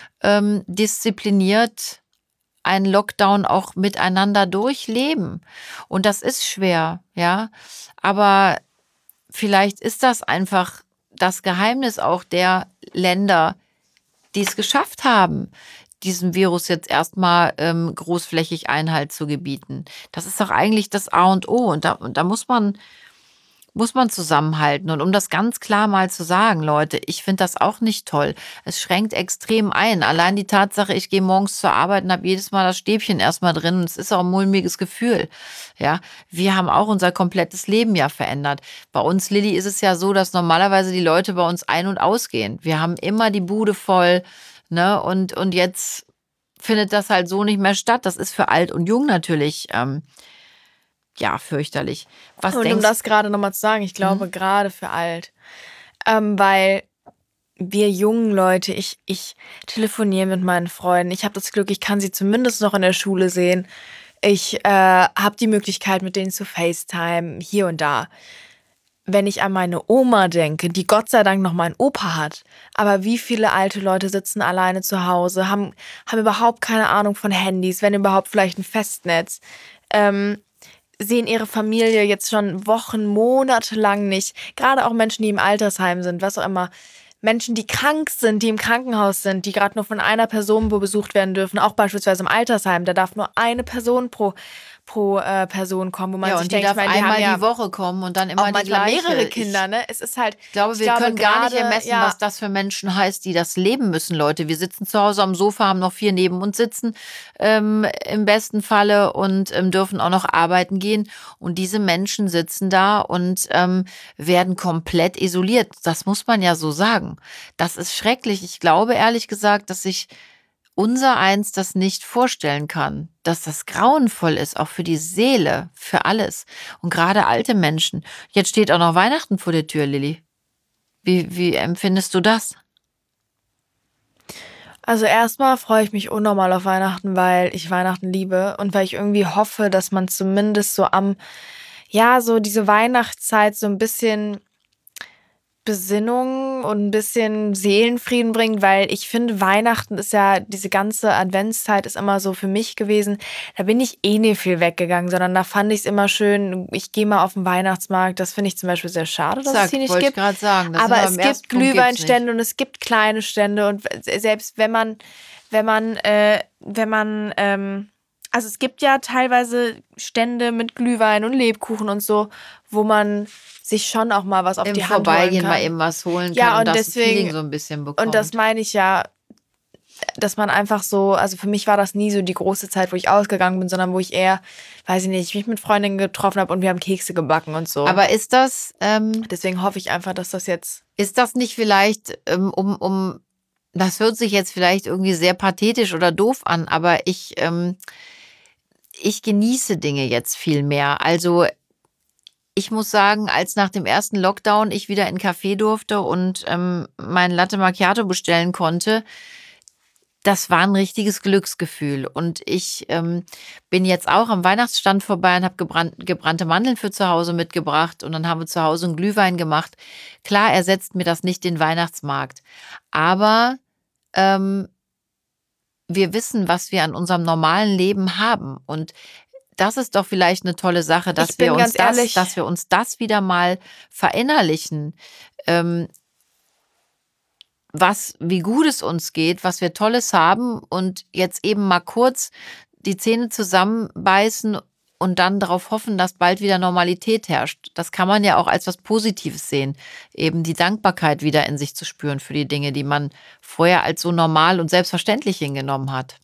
diszipliniert einen Lockdown auch miteinander durchleben. Und das ist schwer, ja. Aber vielleicht ist das einfach das Geheimnis auch der Länder, die es geschafft haben, diesem Virus jetzt erstmal großflächig Einhalt zu gebieten. Das ist doch eigentlich das A und O. Und da muss man zusammenhalten. Und um das ganz klar mal zu sagen, Leute, ich finde das auch nicht toll. Es schränkt extrem ein. Allein die Tatsache, ich gehe morgens zur Arbeit und habe jedes Mal das Stäbchen erstmal drin. Und es ist auch ein mulmiges Gefühl. Ja, wir haben auch unser komplettes Leben ja verändert. Bei uns, Lilly, ist es ja so, dass normalerweise die Leute bei uns ein- und ausgehen. Wir haben immer die Bude voll, ne? Und jetzt findet das halt so nicht mehr statt. Das ist für alt und jung natürlich ja, fürchterlich. Was und um denkst das gerade nochmal zu sagen, ich glaube gerade für alt, weil wir jungen Leute, ich telefoniere mit meinen Freunden, ich habe das Glück, ich kann sie zumindest noch in der Schule sehen, ich habe die Möglichkeit, mit denen zu FaceTime, hier und da. Wenn ich an meine Oma denke, die Gott sei Dank noch meinen Opa hat, aber wie viele alte Leute sitzen alleine zu Hause, haben überhaupt keine Ahnung von Handys, wenn überhaupt vielleicht ein Festnetz, sehen ihre Familie jetzt schon Wochen, Monate lang nicht. Gerade auch Menschen, die im Altersheim sind, was auch immer. Menschen, die krank sind, die im Krankenhaus sind, die gerade nur von einer Person besucht werden dürfen, auch beispielsweise im Altersheim. Da darf nur eine Person pro Person kommen, wo man ja, sich und die denkt, darf ich meine, die einmal haben ja die Woche kommen und dann immer auch die manchmal gleiche. mehrere Kinder, ne? Es ist halt, Ich glaube, wir können gar nicht ermessen, ja, was das für Menschen heißt, die das leben müssen, Leute. Wir sitzen zu Hause am Sofa, haben noch 4 neben uns sitzen, im besten Falle, und dürfen auch noch arbeiten gehen. Und diese Menschen sitzen da und werden komplett isoliert. Das muss man ja so sagen. Das ist schrecklich. Ich glaube ehrlich gesagt, dass sich unser Eins das nicht vorstellen kann, dass das grauenvoll ist, auch für die Seele, für alles. Und gerade alte Menschen. Jetzt steht auch noch Weihnachten vor der Tür, Lilly. Wie empfindest du das? Also erstmal freue ich mich unnormal auf Weihnachten, weil ich Weihnachten liebe und weil ich irgendwie hoffe, dass man zumindest so so diese Weihnachtszeit so ein bisschen Besinnung und ein bisschen Seelenfrieden bringt, weil ich finde, Weihnachten ist ja, diese ganze Adventszeit ist immer so für mich gewesen, da bin ich eh nicht viel weggegangen, sondern da fand ich es immer schön, ich gehe mal auf den Weihnachtsmarkt, das finde ich zum Beispiel sehr schade, dass es hier nicht wollte ich gibt. gerade sagen. Aber es gibt Glühweinstände und es gibt kleine Stände und selbst also es gibt ja teilweise Stände mit Glühwein und Lebkuchen und so, wo man sich schon auch mal was auf Im die Hand holen Vorbeigehen kann. mal eben was holen Ja, kann und und das deswegen- Feeling so ein bisschen bekommt. Und das meine ich ja, dass man einfach so, also für mich war das nie so die große Zeit, wo ich ausgegangen bin, sondern wo ich eher, weiß ich nicht, mich mit Freundinnen getroffen habe und wir haben Kekse gebacken und so. Aber ist das deswegen hoffe ich einfach, dass das jetzt... Ist das nicht vielleicht, das hört sich jetzt vielleicht irgendwie sehr pathetisch oder doof an, aber ich genieße Dinge jetzt viel mehr. Also ich muss sagen, als nach dem ersten Lockdown ich wieder in einen Café durfte und mein Latte Macchiato bestellen konnte, das war ein richtiges Glücksgefühl. Und ich bin jetzt auch am Weihnachtsstand vorbei und habe gebrannte Mandeln für zu Hause mitgebracht. Und dann haben wir zu Hause einen Glühwein gemacht. Klar ersetzt mir das nicht den Weihnachtsmarkt. Aber wir wissen, was wir an unserem normalen Leben haben. Und das ist doch vielleicht eine tolle Sache, dass Ich bin wir uns ganz ehrlich- dass wir uns das wieder mal verinnerlichen. wie gut es uns geht, was wir Tolles haben und jetzt eben mal kurz die Zähne zusammenbeißen und dann darauf hoffen, dass bald wieder Normalität herrscht. Das kann man ja auch als was Positives sehen, eben die Dankbarkeit wieder in sich zu spüren für die Dinge, die man vorher als so normal und selbstverständlich hingenommen hat.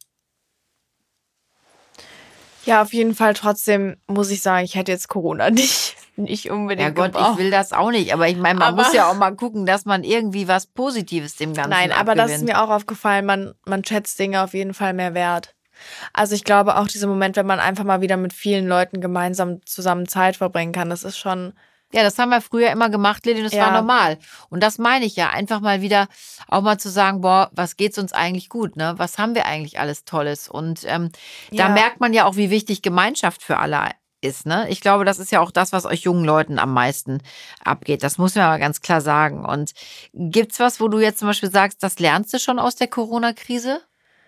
Ja, auf jeden Fall. Trotzdem muss ich sagen, ich hätte jetzt Corona nicht Ja unbedingt Gott, ich gebraucht. will das auch nicht, aber ich meine, man Aber- muss ja auch mal gucken, dass man irgendwie was Positives dem Ganzen Nein, aber das ist abgewinnt. mir auch aufgefallen, man schätzt Dinge auf jeden Fall mehr wert. Also ich glaube auch dieser Moment, wenn man einfach mal wieder mit vielen Leuten gemeinsam zusammen Zeit verbringen kann, das ist schon, Ja, das haben wir früher immer gemacht, Lili, und das war Ja. normal. Und das meine ich ja, einfach mal wieder auch mal zu sagen, boah, was geht's uns eigentlich gut, ne? Was haben wir eigentlich alles Tolles? Und da Ja. merkt man ja auch, wie wichtig Gemeinschaft für alle ist, ne? Ich glaube, das ist ja auch das, was euch jungen Leuten am meisten abgeht. Das muss man aber ganz klar sagen. Und gibt's was, wo du jetzt zum Beispiel sagst, das lernst du schon aus der Corona-Krise?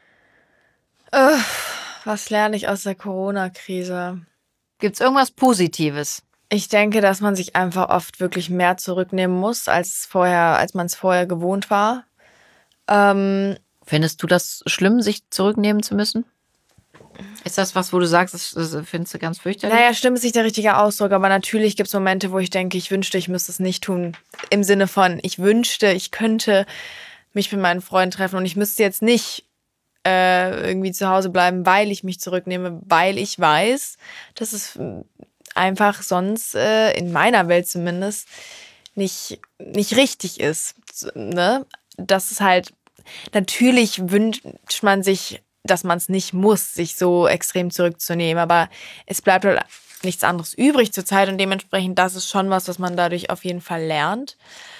was lerne ich aus der Corona-Krise? Gibt's irgendwas Positives? Ich denke, dass man sich einfach oft wirklich mehr zurücknehmen muss, als man es vorher gewohnt war. Findest du das schlimm, sich zurücknehmen zu müssen? Ist das was, wo du sagst, das findest du ganz fürchterlich? Naja, stimmt ist nicht der richtige Ausdruck, aber natürlich gibt es Momente, wo ich denke, ich wünschte, ich müsste es nicht tun. Im Sinne von, ich wünschte, ich könnte mich mit meinen Freunden treffen und ich müsste jetzt nicht irgendwie zu Hause bleiben, weil ich mich zurücknehme, weil ich weiß, dass es einfach sonst in meiner Welt zumindest nicht richtig ist. Ne? Das ist halt, natürlich wünscht man sich, dass man es nicht muss, sich so extrem zurückzunehmen, aber es bleibt halt nichts anderes übrig zur Zeit und dementsprechend, das ist schon was man dadurch auf jeden Fall lernt.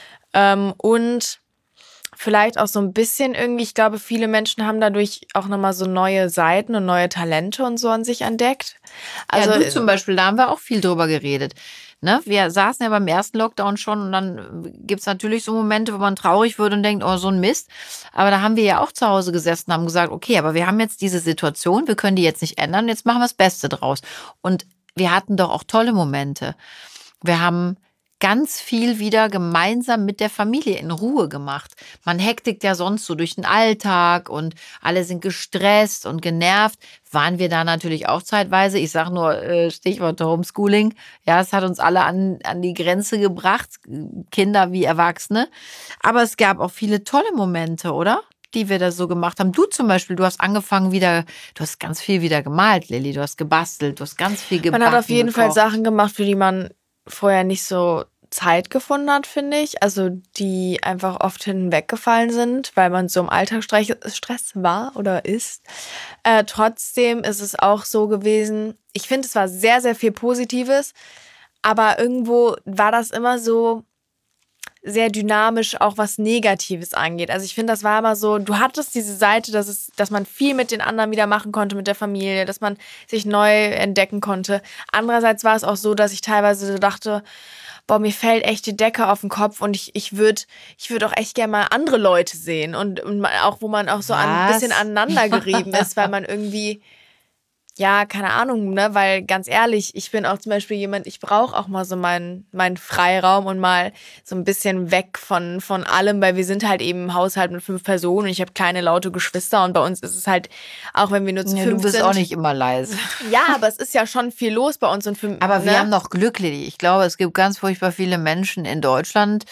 Und vielleicht auch so ein bisschen irgendwie, ich glaube, viele Menschen haben dadurch auch nochmal so neue Seiten und neue Talente und so an sich entdeckt. Also ja, du zum Beispiel, da haben wir auch viel drüber geredet. Ne? Wir saßen ja beim ersten Lockdown schon und dann gibt's natürlich so Momente, wo man traurig wird und denkt, oh, so ein Mist. Aber da haben wir ja auch zu Hause gesessen und haben gesagt, okay, aber wir haben jetzt diese Situation, wir können die jetzt nicht ändern, jetzt machen wir das Beste draus. Und wir hatten doch auch tolle Momente. Wir haben ganz viel wieder gemeinsam mit der Familie in Ruhe gemacht. Man hektigt ja sonst so durch den Alltag und alle sind gestresst und genervt. Waren wir da natürlich auch zeitweise. Ich sage nur Stichwort Homeschooling. Ja, es hat uns alle an die Grenze gebracht, Kinder wie Erwachsene. Aber es gab auch viele tolle Momente, oder? Die wir da so gemacht haben. Du zum Beispiel, du hast angefangen wieder, du hast ganz viel wieder gemalt, Lilly. Du hast gebastelt, du hast ganz viel gebacken. man hat auf jeden Fall gekocht. Sachen gemacht, für die man vorher nicht so Zeit gefunden hat, finde ich. Also die einfach oft hinten weggefallen sind, weil man so im Alltagsstress war oder ist. Trotzdem ist es auch so gewesen, ich finde, es war sehr, sehr viel Positives, aber irgendwo war das immer so sehr dynamisch, auch was Negatives angeht. Also ich finde, das war immer so, du hattest diese Seite, dass man viel mit den anderen wieder machen konnte, mit der Familie, dass man sich neu entdecken konnte. Andererseits war es auch so, dass ich teilweise so dachte, boah, mir fällt echt die Decke auf den Kopf und ich würd auch echt gerne mal andere Leute sehen und auch, wo man auch so ein Was? bisschen aneinander gerieben ist, weil man irgendwie, ja, keine Ahnung, ne, weil ganz ehrlich, ich bin auch zum Beispiel jemand, ich brauche auch mal so meinen Freiraum und mal so ein bisschen weg von allem, weil wir sind halt eben im Haushalt mit 5 Personen und ich habe kleine, laute Geschwister und bei uns ist es halt, auch wenn wir nur zu Ja, 5 du bist sind. auch nicht immer leise. Ja, aber es ist ja schon viel los bei uns. Aber wir ne? haben noch Glück, Lilly. Ich glaube, es gibt ganz furchtbar viele Menschen in Deutschland,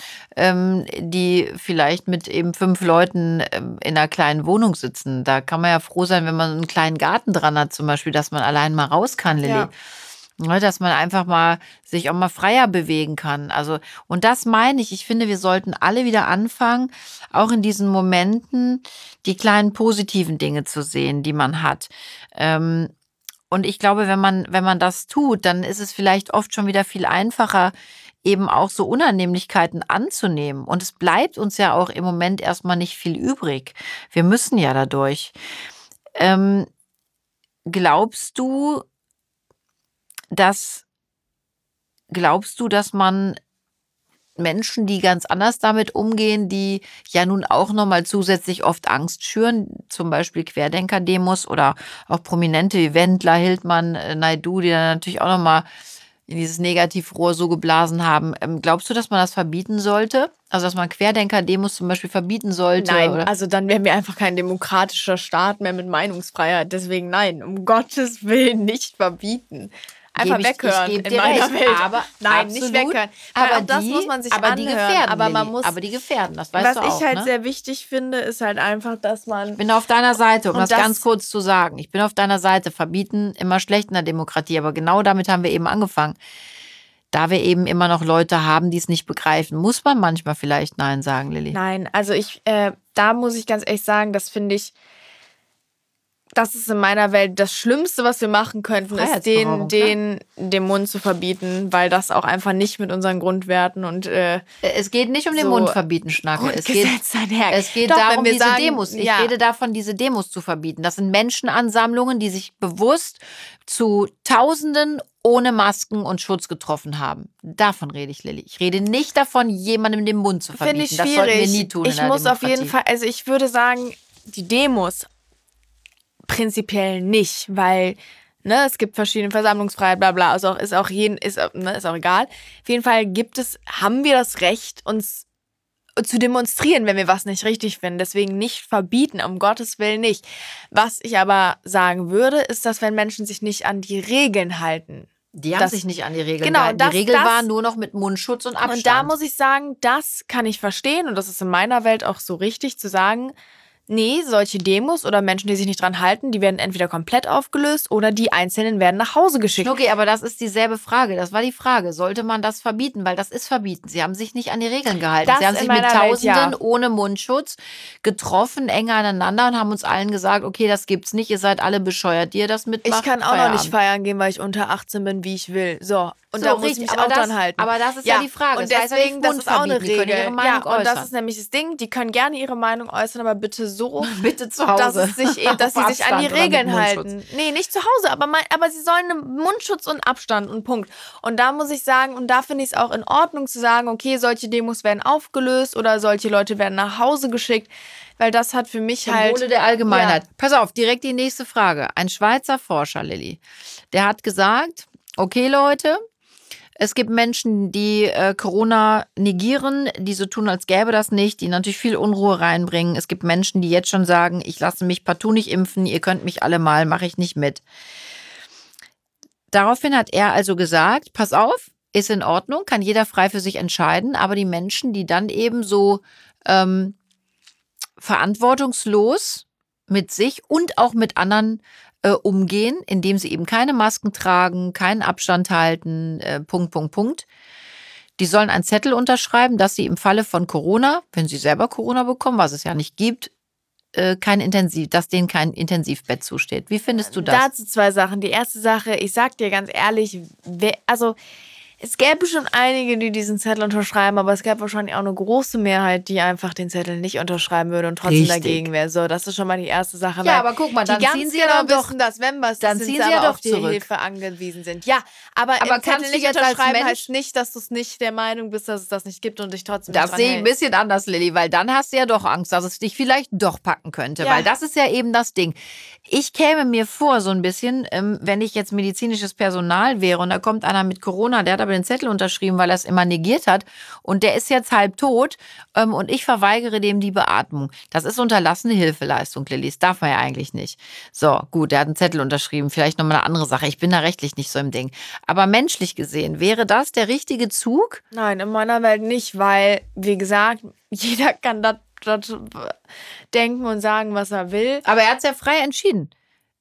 die vielleicht mit eben 5 Leuten in einer kleinen Wohnung sitzen. Da kann man ja froh sein, wenn man einen kleinen Garten dran hat, zum Beispiel, dass man allein mal raus kann, Lilly. Ja. Ne, dass man einfach mal sich auch mal freier bewegen kann. Also, und das meine ich. Ich finde, wir sollten alle wieder anfangen, auch in diesen Momenten die kleinen positiven Dinge zu sehen, die man hat. Und ich glaube, wenn man das tut, dann ist es vielleicht oft schon wieder viel einfacher, eben auch so Unannehmlichkeiten anzunehmen. Und es bleibt uns ja auch im Moment erstmal nicht viel übrig. Wir müssen ja dadurch. Glaubst du, dass man Menschen, die ganz anders damit umgehen, die ja nun auch nochmal zusätzlich oft Angst schüren, zum Beispiel Querdenker-Demos oder auch Prominente wie Wendler, Hildmann, Naidu, die dann natürlich auch nochmal in dieses Negativrohr so geblasen haben. Glaubst du, dass man das verbieten sollte? Also, dass man Querdenker-Demos zum Beispiel verbieten sollte? Nein, oder? also dann wären wir einfach kein demokratischer Staat mehr mit Meinungsfreiheit. Deswegen nein, um Gottes Willen nicht verbieten. Einfach weghören ich geb in dir meiner recht, Welt. aber nein, absolut, nicht weghören. Weil aber auch das die, muss man sich aber anhören. die gefährden, aber man Lilly, muss, aber die gefährden, das weißt was du auch, ich halt ne? sehr wichtig finde, ist halt einfach, dass man... Ich bin auf deiner Seite, um Und das ganz kurz zu sagen. Ich bin auf deiner Seite. Verbieten immer schlecht in der Demokratie, aber genau damit haben wir eben angefangen. Da wir eben immer noch Leute haben, die es nicht begreifen, muss man manchmal vielleicht Nein sagen, Lilly. Nein, also da muss ich ganz ehrlich sagen, das finde ich, das ist in meiner Welt das Schlimmste, was wir machen könnten, ist Freiheitsberaubung, den Mund zu verbieten, weil das auch einfach nicht mit unseren Grundwerten und Es geht nicht um den so Mund verbieten, Schnacke. Es geht Doch, darum, wenn wir diese sagen, Demos. Ich ja. rede davon, diese Demos zu verbieten. Das sind Menschenansammlungen, die sich bewusst zu Tausenden ohne Masken und Schutz getroffen haben. Davon rede ich, Lilly. Ich rede nicht davon, jemandem den Mund zu verbieten. Finde ich Das schwierig. sollten wir nie tun in Ich der muss auf jeden Demokratie. Fall, also ich würde sagen, die Demos prinzipiell nicht, weil ne, es gibt verschiedene Versammlungsfreiheit, bla bla, also ist auch egal. Auf jeden Fall haben wir das Recht, uns zu demonstrieren, wenn wir was nicht richtig finden. Deswegen nicht verbieten, um Gottes Willen nicht. Was ich aber sagen würde, ist, dass wenn Menschen sich nicht an die Regeln halten. Die haben sich nicht an die Regeln Genau, gehalten. Die Regel war nur noch mit Mundschutz und Abstand. Und da muss ich sagen, das kann ich verstehen und das ist in meiner Welt auch so richtig zu sagen, nee, solche Demos oder Menschen, die sich nicht dran halten, die werden entweder komplett aufgelöst oder die Einzelnen werden nach Hause geschickt. Okay, aber das ist dieselbe Frage. Das war die Frage. Sollte man das verbieten? Weil das ist verbieten. Sie haben sich nicht an die Regeln gehalten. Das Sie haben in sich mit meiner Welt, Tausenden ja. ohne Mundschutz getroffen, eng aneinander und haben uns allen gesagt, okay, das gibt's nicht, ihr seid alle bescheuert, die ihr das mitmacht. Ich kann auch noch nicht feiern gehen, weil ich unter 18 bin, wie ich will. So, und da muss ich mich auch dran halten. Aber das ist ja die Frage. Und Das heißt ja deswegen, nicht das ist auch eine Mund verbieten. Die Regel. können ihre Meinung und das äußern. ist nämlich das Ding, die können gerne ihre Meinung äußern, aber bitte so, Bitte zu Hause. dass sie sich an die Abstand oder mit Regeln Mundschutz. halten. Nee, nicht zu Hause, aber sie sollen einen Mundschutz und Abstand und Punkt. Und da muss ich sagen, und da finde ich es auch in Ordnung zu sagen, okay, solche Demos werden aufgelöst oder solche Leute werden nach Hause geschickt, weil das hat für mich Zum halt... Wohle der Allgemeinheit. Ja. Pass auf, direkt die nächste Frage. Ein Schweizer Forscher, Lilly, der hat gesagt, okay Leute, es gibt Menschen, die Corona negieren, die so tun, als gäbe das nicht, die natürlich viel Unruhe reinbringen. Es gibt Menschen, die jetzt schon sagen, ich lasse mich partout nicht impfen, ihr könnt mich alle mal, mache ich nicht mit. Daraufhin hat er also gesagt, pass auf, ist in Ordnung, kann jeder frei für sich entscheiden, aber die Menschen, die dann eben so verantwortungslos mit sich und auch mit anderen umgehen, indem sie eben keine Masken tragen, keinen Abstand halten, Punkt. Die sollen einen Zettel unterschreiben, dass sie im Falle von Corona, wenn sie selber Corona bekommen, was es ja nicht gibt, dass denen kein Intensivbett zusteht. Wie findest du das? Dazu zwei Sachen. Die erste Sache, ich sag dir ganz ehrlich, es gäbe schon einige, die diesen Zettel unterschreiben, aber es gäbe wahrscheinlich auch eine große Mehrheit, die einfach den Zettel nicht unterschreiben würde und trotzdem Richtig. dagegen wäre. So, das ist schon mal die erste Sache. Ja, aber guck mal, dann die ganz ziehen sie genau ja dann doch- wissen, dass wenn was dann ist, ziehen sind sie ja aber doch auf die zurück. Hilfe angewiesen sind. Ja, aber Aber im Zettel kannst du nicht jetzt als unterschreiben Mensch- heißt nicht, dass du es nicht der Meinung bist, dass es das nicht gibt und dich trotzdem Das nicht dran sehe ich ein hältst. bisschen anders, Lilly, weil dann hast du ja doch Angst, dass es dich vielleicht doch packen könnte. Ja. Weil das ist ja eben das Ding. Ich käme mir vor, so ein bisschen, wenn ich jetzt medizinisches Personal wäre und da kommt einer mit Corona, der hat aber den Zettel unterschrieben, weil er es immer negiert hat und der ist jetzt halb tot und ich verweigere dem die Beatmung. Das ist unterlassene Hilfeleistung, Lilly. Das darf man ja eigentlich nicht. So, gut, der hat einen Zettel unterschrieben. Vielleicht nochmal eine andere Sache. Ich bin da rechtlich nicht so im Ding. Aber menschlich gesehen, wäre das der richtige Zug? Nein, in meiner Welt nicht, weil, wie gesagt, jeder kann das denken und sagen, was er will. Aber er hat es ja frei entschieden.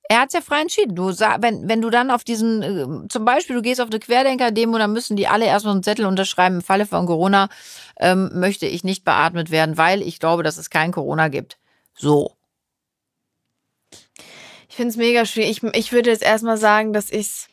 Wenn du dann auf diesen, zum Beispiel, du gehst auf eine Querdenker-Demo, dann müssen die alle erstmal einen Zettel unterschreiben. Im Falle von Corona möchte ich nicht beatmet werden, weil ich glaube, dass es kein Corona gibt. So. Ich finde es mega schwierig. Ich würde jetzt erstmal sagen, dass ich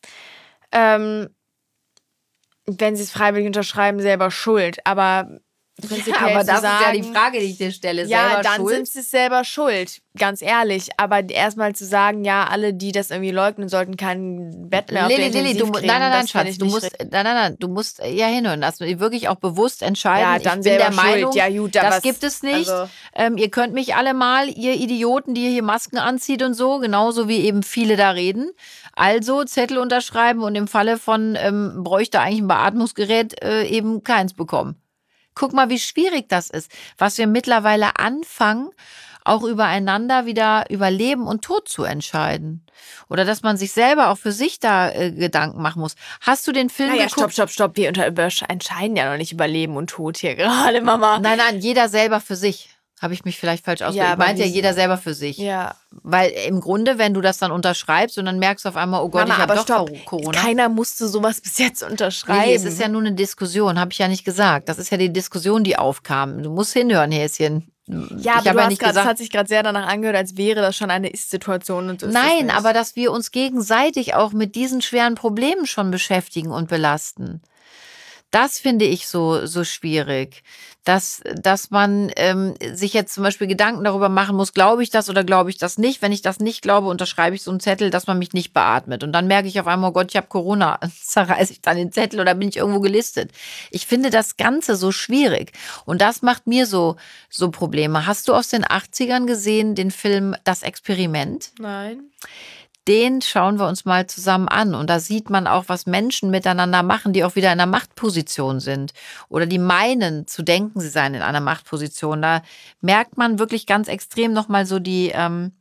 wenn sie es freiwillig unterschreiben, selber schuld. Aber prinzipiell aber zu das sagen, ist ja die Frage, die ich dir stelle. ja, Selber dann schuld? sind sie selber schuld, ganz ehrlich. Aber erstmal zu sagen, ja, alle, die das irgendwie leugnen, sollten kein Bett mehr auf der Lilly, Intensiv kriegen, nein, das finde Schatz, ich du nicht musst, richtig. nein, du musst ja hinhören, dass wir wirklich auch bewusst entscheiden. Ja, dann Ich bin der selber schuld. Meinung, Ja, gut, das aber gibt es nicht. also- Ihr könnt mich alle mal, ihr Idioten, die ihr hier Masken anzieht und so, genauso wie eben viele da reden. Also Zettel unterschreiben und im Falle von bräuchte eigentlich ein Beatmungsgerät eben keins bekommen. Guck mal, wie schwierig das ist, was wir mittlerweile anfangen, auch übereinander wieder über Leben und Tod zu entscheiden. Oder dass man sich selber auch für sich da Gedanken machen muss. Hast du den Film Naja, geguckt? stopp. Wir entscheiden ja noch nicht über Leben und Tod hier gerade, Mama. Nein, jeder selber für sich. Habe ich mich vielleicht falsch ausgedrückt. Ja, Ich aber meinte ja wie- jeder selber für sich. Ja. Weil im Grunde, wenn du das dann unterschreibst und dann merkst du auf einmal, oh Gott, Mama, ich habe aber doch stopp. Corona. Keiner musste sowas bis jetzt unterschreiben. Lilly, es ist ja nur eine Diskussion, habe ich ja nicht gesagt. Das ist ja die Diskussion, die aufkam. Du musst hinhören, Häschen. Ja, aber ich habe ja nicht das gesagt. hat sich gerade sehr danach angehört, als wäre das schon eine Ist-Situation. Und so ist es Nein, nicht. aber dass wir uns gegenseitig auch mit diesen schweren Problemen schon beschäftigen und belasten. Das finde ich so schwierig, dass man sich jetzt zum Beispiel Gedanken darüber machen muss, glaube ich das oder glaube ich das nicht. Wenn ich das nicht glaube, unterschreibe ich so einen Zettel, dass man mich nicht beatmet. Und dann merke ich auf einmal, oh Gott, ich habe Corona. Zerreiße ich dann den Zettel oder bin ich irgendwo gelistet? Ich finde das Ganze so schwierig. Und das macht mir so Probleme. Hast du aus den 80ern gesehen den Film Das Experiment? Nein. Den schauen wir uns mal zusammen an. Und da sieht man auch, was Menschen miteinander machen, die auch wieder in einer Machtposition sind. Oder die meinen, zu denken, sie seien in einer Machtposition. Da merkt man wirklich ganz extrem nochmal so die,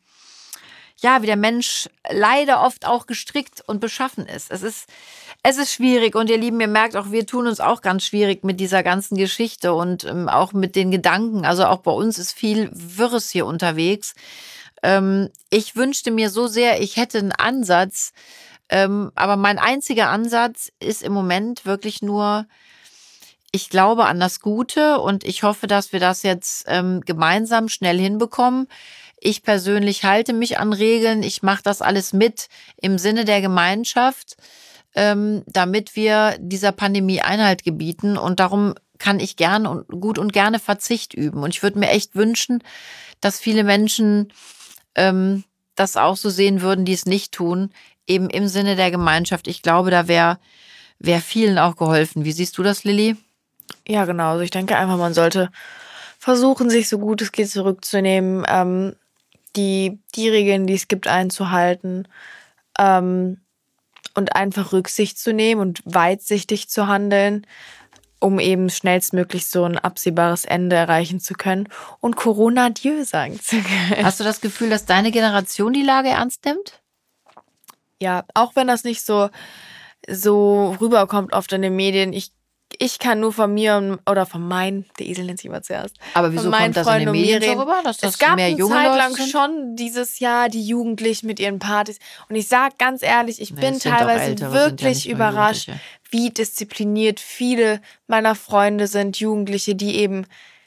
wie der Mensch leider oft auch gestrickt und beschaffen ist. Es ist schwierig. Und ihr Lieben, ihr merkt auch, wir tun uns auch ganz schwierig mit dieser ganzen Geschichte und auch mit den Gedanken. Also auch bei uns ist viel Wirres hier unterwegs. Ich wünschte mir so sehr, ich hätte einen Ansatz, aber mein einziger Ansatz ist im Moment wirklich nur, ich glaube an das Gute und ich hoffe, dass wir das jetzt gemeinsam schnell hinbekommen. Ich persönlich halte mich an Regeln, ich mache das alles mit im Sinne der Gemeinschaft, damit wir dieser Pandemie Einhalt gebieten und darum kann ich gerne und gut und gerne Verzicht üben. Und ich würde mir echt wünschen, dass viele Menschen das auch so sehen würden, die es nicht tun, eben im Sinne der Gemeinschaft. Ich glaube, da wäre vielen auch geholfen. Wie siehst du das, Lilly? Ja, genau. Also ich denke einfach, man sollte versuchen, sich so gut es geht zurückzunehmen, die Regeln, die es gibt, einzuhalten und einfach Rücksicht zu nehmen und weitsichtig zu handeln, um eben schnellstmöglich so ein absehbares Ende erreichen zu können und Corona adieu sagen zu können. Hast du das Gefühl, dass deine Generation die Lage ernst nimmt? Ja, auch wenn das nicht so rüberkommt oft in den Medien. Ich kann nur von mir oder von meinen, der Esel nennt sich immer zuerst. Aber wieso von meinen kommt das in den Freunden und Medien mir so reden. rüber, dass das Es gab mehr eine junge Zeit Leute lang sind? schon dieses Jahr die Jugendlichen mit ihren Partys. Und ich sag ganz ehrlich, ich Nee, bin es sind auch teilweise Ältere, sind ja wirklich nicht nur überrascht, Jugendliche. wie diszipliniert viele meiner Freunde sind, Jugendliche, die eben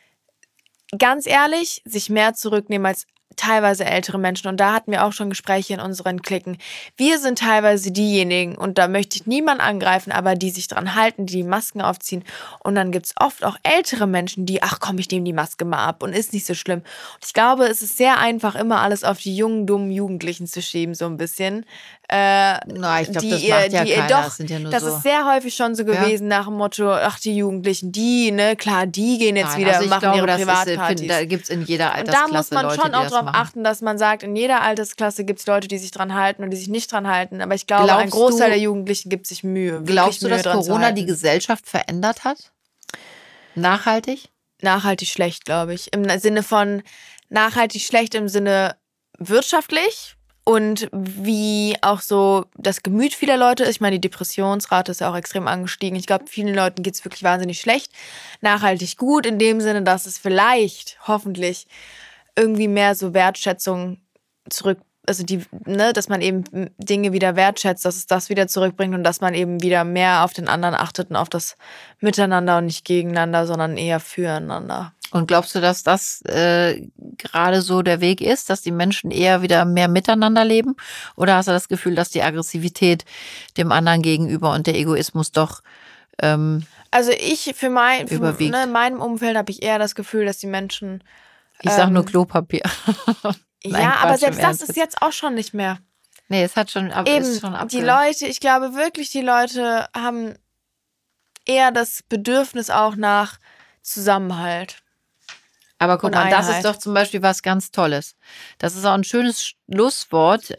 ganz ehrlich sich mehr zurücknehmen als teilweise ältere Menschen. Und da hatten wir auch schon Gespräche in unseren Klicken. Wir sind teilweise diejenigen, und da möchte ich niemanden angreifen, aber die sich dran halten, die Masken aufziehen. Und dann gibt es oft auch ältere Menschen, die, ach komm, ich nehme die Maske mal ab und ist nicht so schlimm. Und ich glaube, es ist sehr einfach, immer alles auf die jungen, dummen Jugendlichen zu schieben, so ein bisschen. Na, ich glaube, das macht ja keiner. Doch, Das sind ja nur das so. ist sehr häufig schon so gewesen, nach dem Motto, ach, die Jugendlichen, die, ne, klar, die gehen jetzt Nein, wieder also und ich machen glaube, ihre das ist, Privatpartys. da gibt es in jeder Und da Altersklasse muss man Leute, schon die auch das darauf machen. achten, dass man sagt, in jeder Altersklasse gibt es Leute, die sich dran halten und die sich nicht dran halten. Aber ich glaube, Glaubst ein Großteil du- der Jugendlichen gibt sich Mühe. wirklich Glaubst du, Mühe, dass dran zu Corona halten. die Gesellschaft verändert hat? Nachhaltig? Nachhaltig schlecht, glaube ich. Im Sinne von nachhaltig schlecht im Sinne wirtschaftlich und wie auch so das Gemüt vieler Leute ist. Ich meine, die Depressionsrate ist ja auch extrem angestiegen. Ich glaube, vielen Leuten geht es wirklich wahnsinnig schlecht. Nachhaltig gut in dem Sinne, dass es vielleicht, hoffentlich, irgendwie mehr so Wertschätzung zurück, also dass man eben Dinge wieder wertschätzt, dass es das wieder zurückbringt und dass man eben wieder mehr auf den anderen achtet und auf das Miteinander und nicht gegeneinander, sondern eher füreinander. Und glaubst du, dass das gerade so der Weg ist, dass die Menschen eher wieder mehr miteinander leben? Oder hast du das Gefühl, dass die Aggressivität dem anderen gegenüber und der Egoismus doch Also ich für Überwiegt. in meinem Umfeld habe ich eher das Gefühl, dass die Menschen ich sag nur Klopapier. Nein, ja, aber Quatsch, im selbst das Ernst ist jetzt. jetzt auch schon nicht mehr. Nee, es hat schon, aber ist schon Eben, die Leute, ich glaube wirklich, die Leute haben eher das Bedürfnis auch nach Zusammenhalt. Aber guck und mal, das ist Einheit. doch zum Beispiel was ganz Tolles. Das ist auch ein schönes Schlusswort,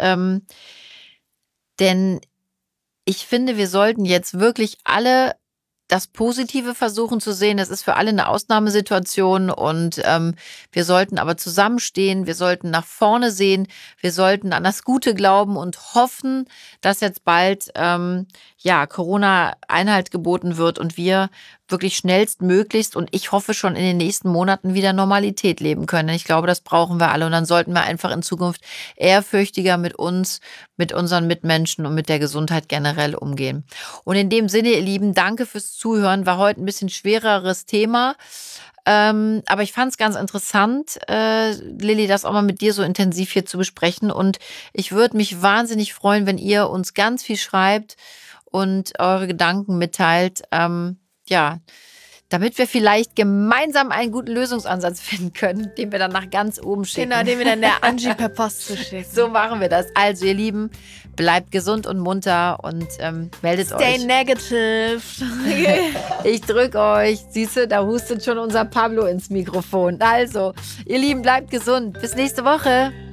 denn ich finde, wir sollten jetzt wirklich alle das Positive versuchen zu sehen. Das ist für alle eine Ausnahmesituation und wir sollten aber zusammenstehen. Wir sollten nach vorne sehen. Wir sollten an das Gute glauben und hoffen, dass jetzt bald Corona Einhalt geboten wird und wir wirklich schnellstmöglichst und ich hoffe schon in den nächsten Monaten wieder Normalität leben können. Ich glaube, das brauchen wir alle und dann sollten wir einfach in Zukunft ehrfürchtiger mit uns, mit unseren Mitmenschen und mit der Gesundheit generell umgehen. Und in dem Sinne, ihr Lieben, danke fürs Zuhören. War heute ein bisschen schwereres Thema. Aber ich fand es ganz interessant, Lilly, das auch mal mit dir so intensiv hier zu besprechen. Und ich würde mich wahnsinnig freuen, wenn ihr uns ganz viel schreibt und eure Gedanken mitteilt. Damit wir vielleicht gemeinsam einen guten Lösungsansatz finden können, den wir dann nach ganz oben schicken. Genau, den wir dann der Angie per Post zu schicken. So machen wir das. Also, ihr Lieben, bleibt gesund und munter und meldet Stay euch. negative. Ich drück euch. Siehst du, da hustet schon unser Pablo ins Mikrofon. Also, ihr Lieben, bleibt gesund. Bis nächste Woche.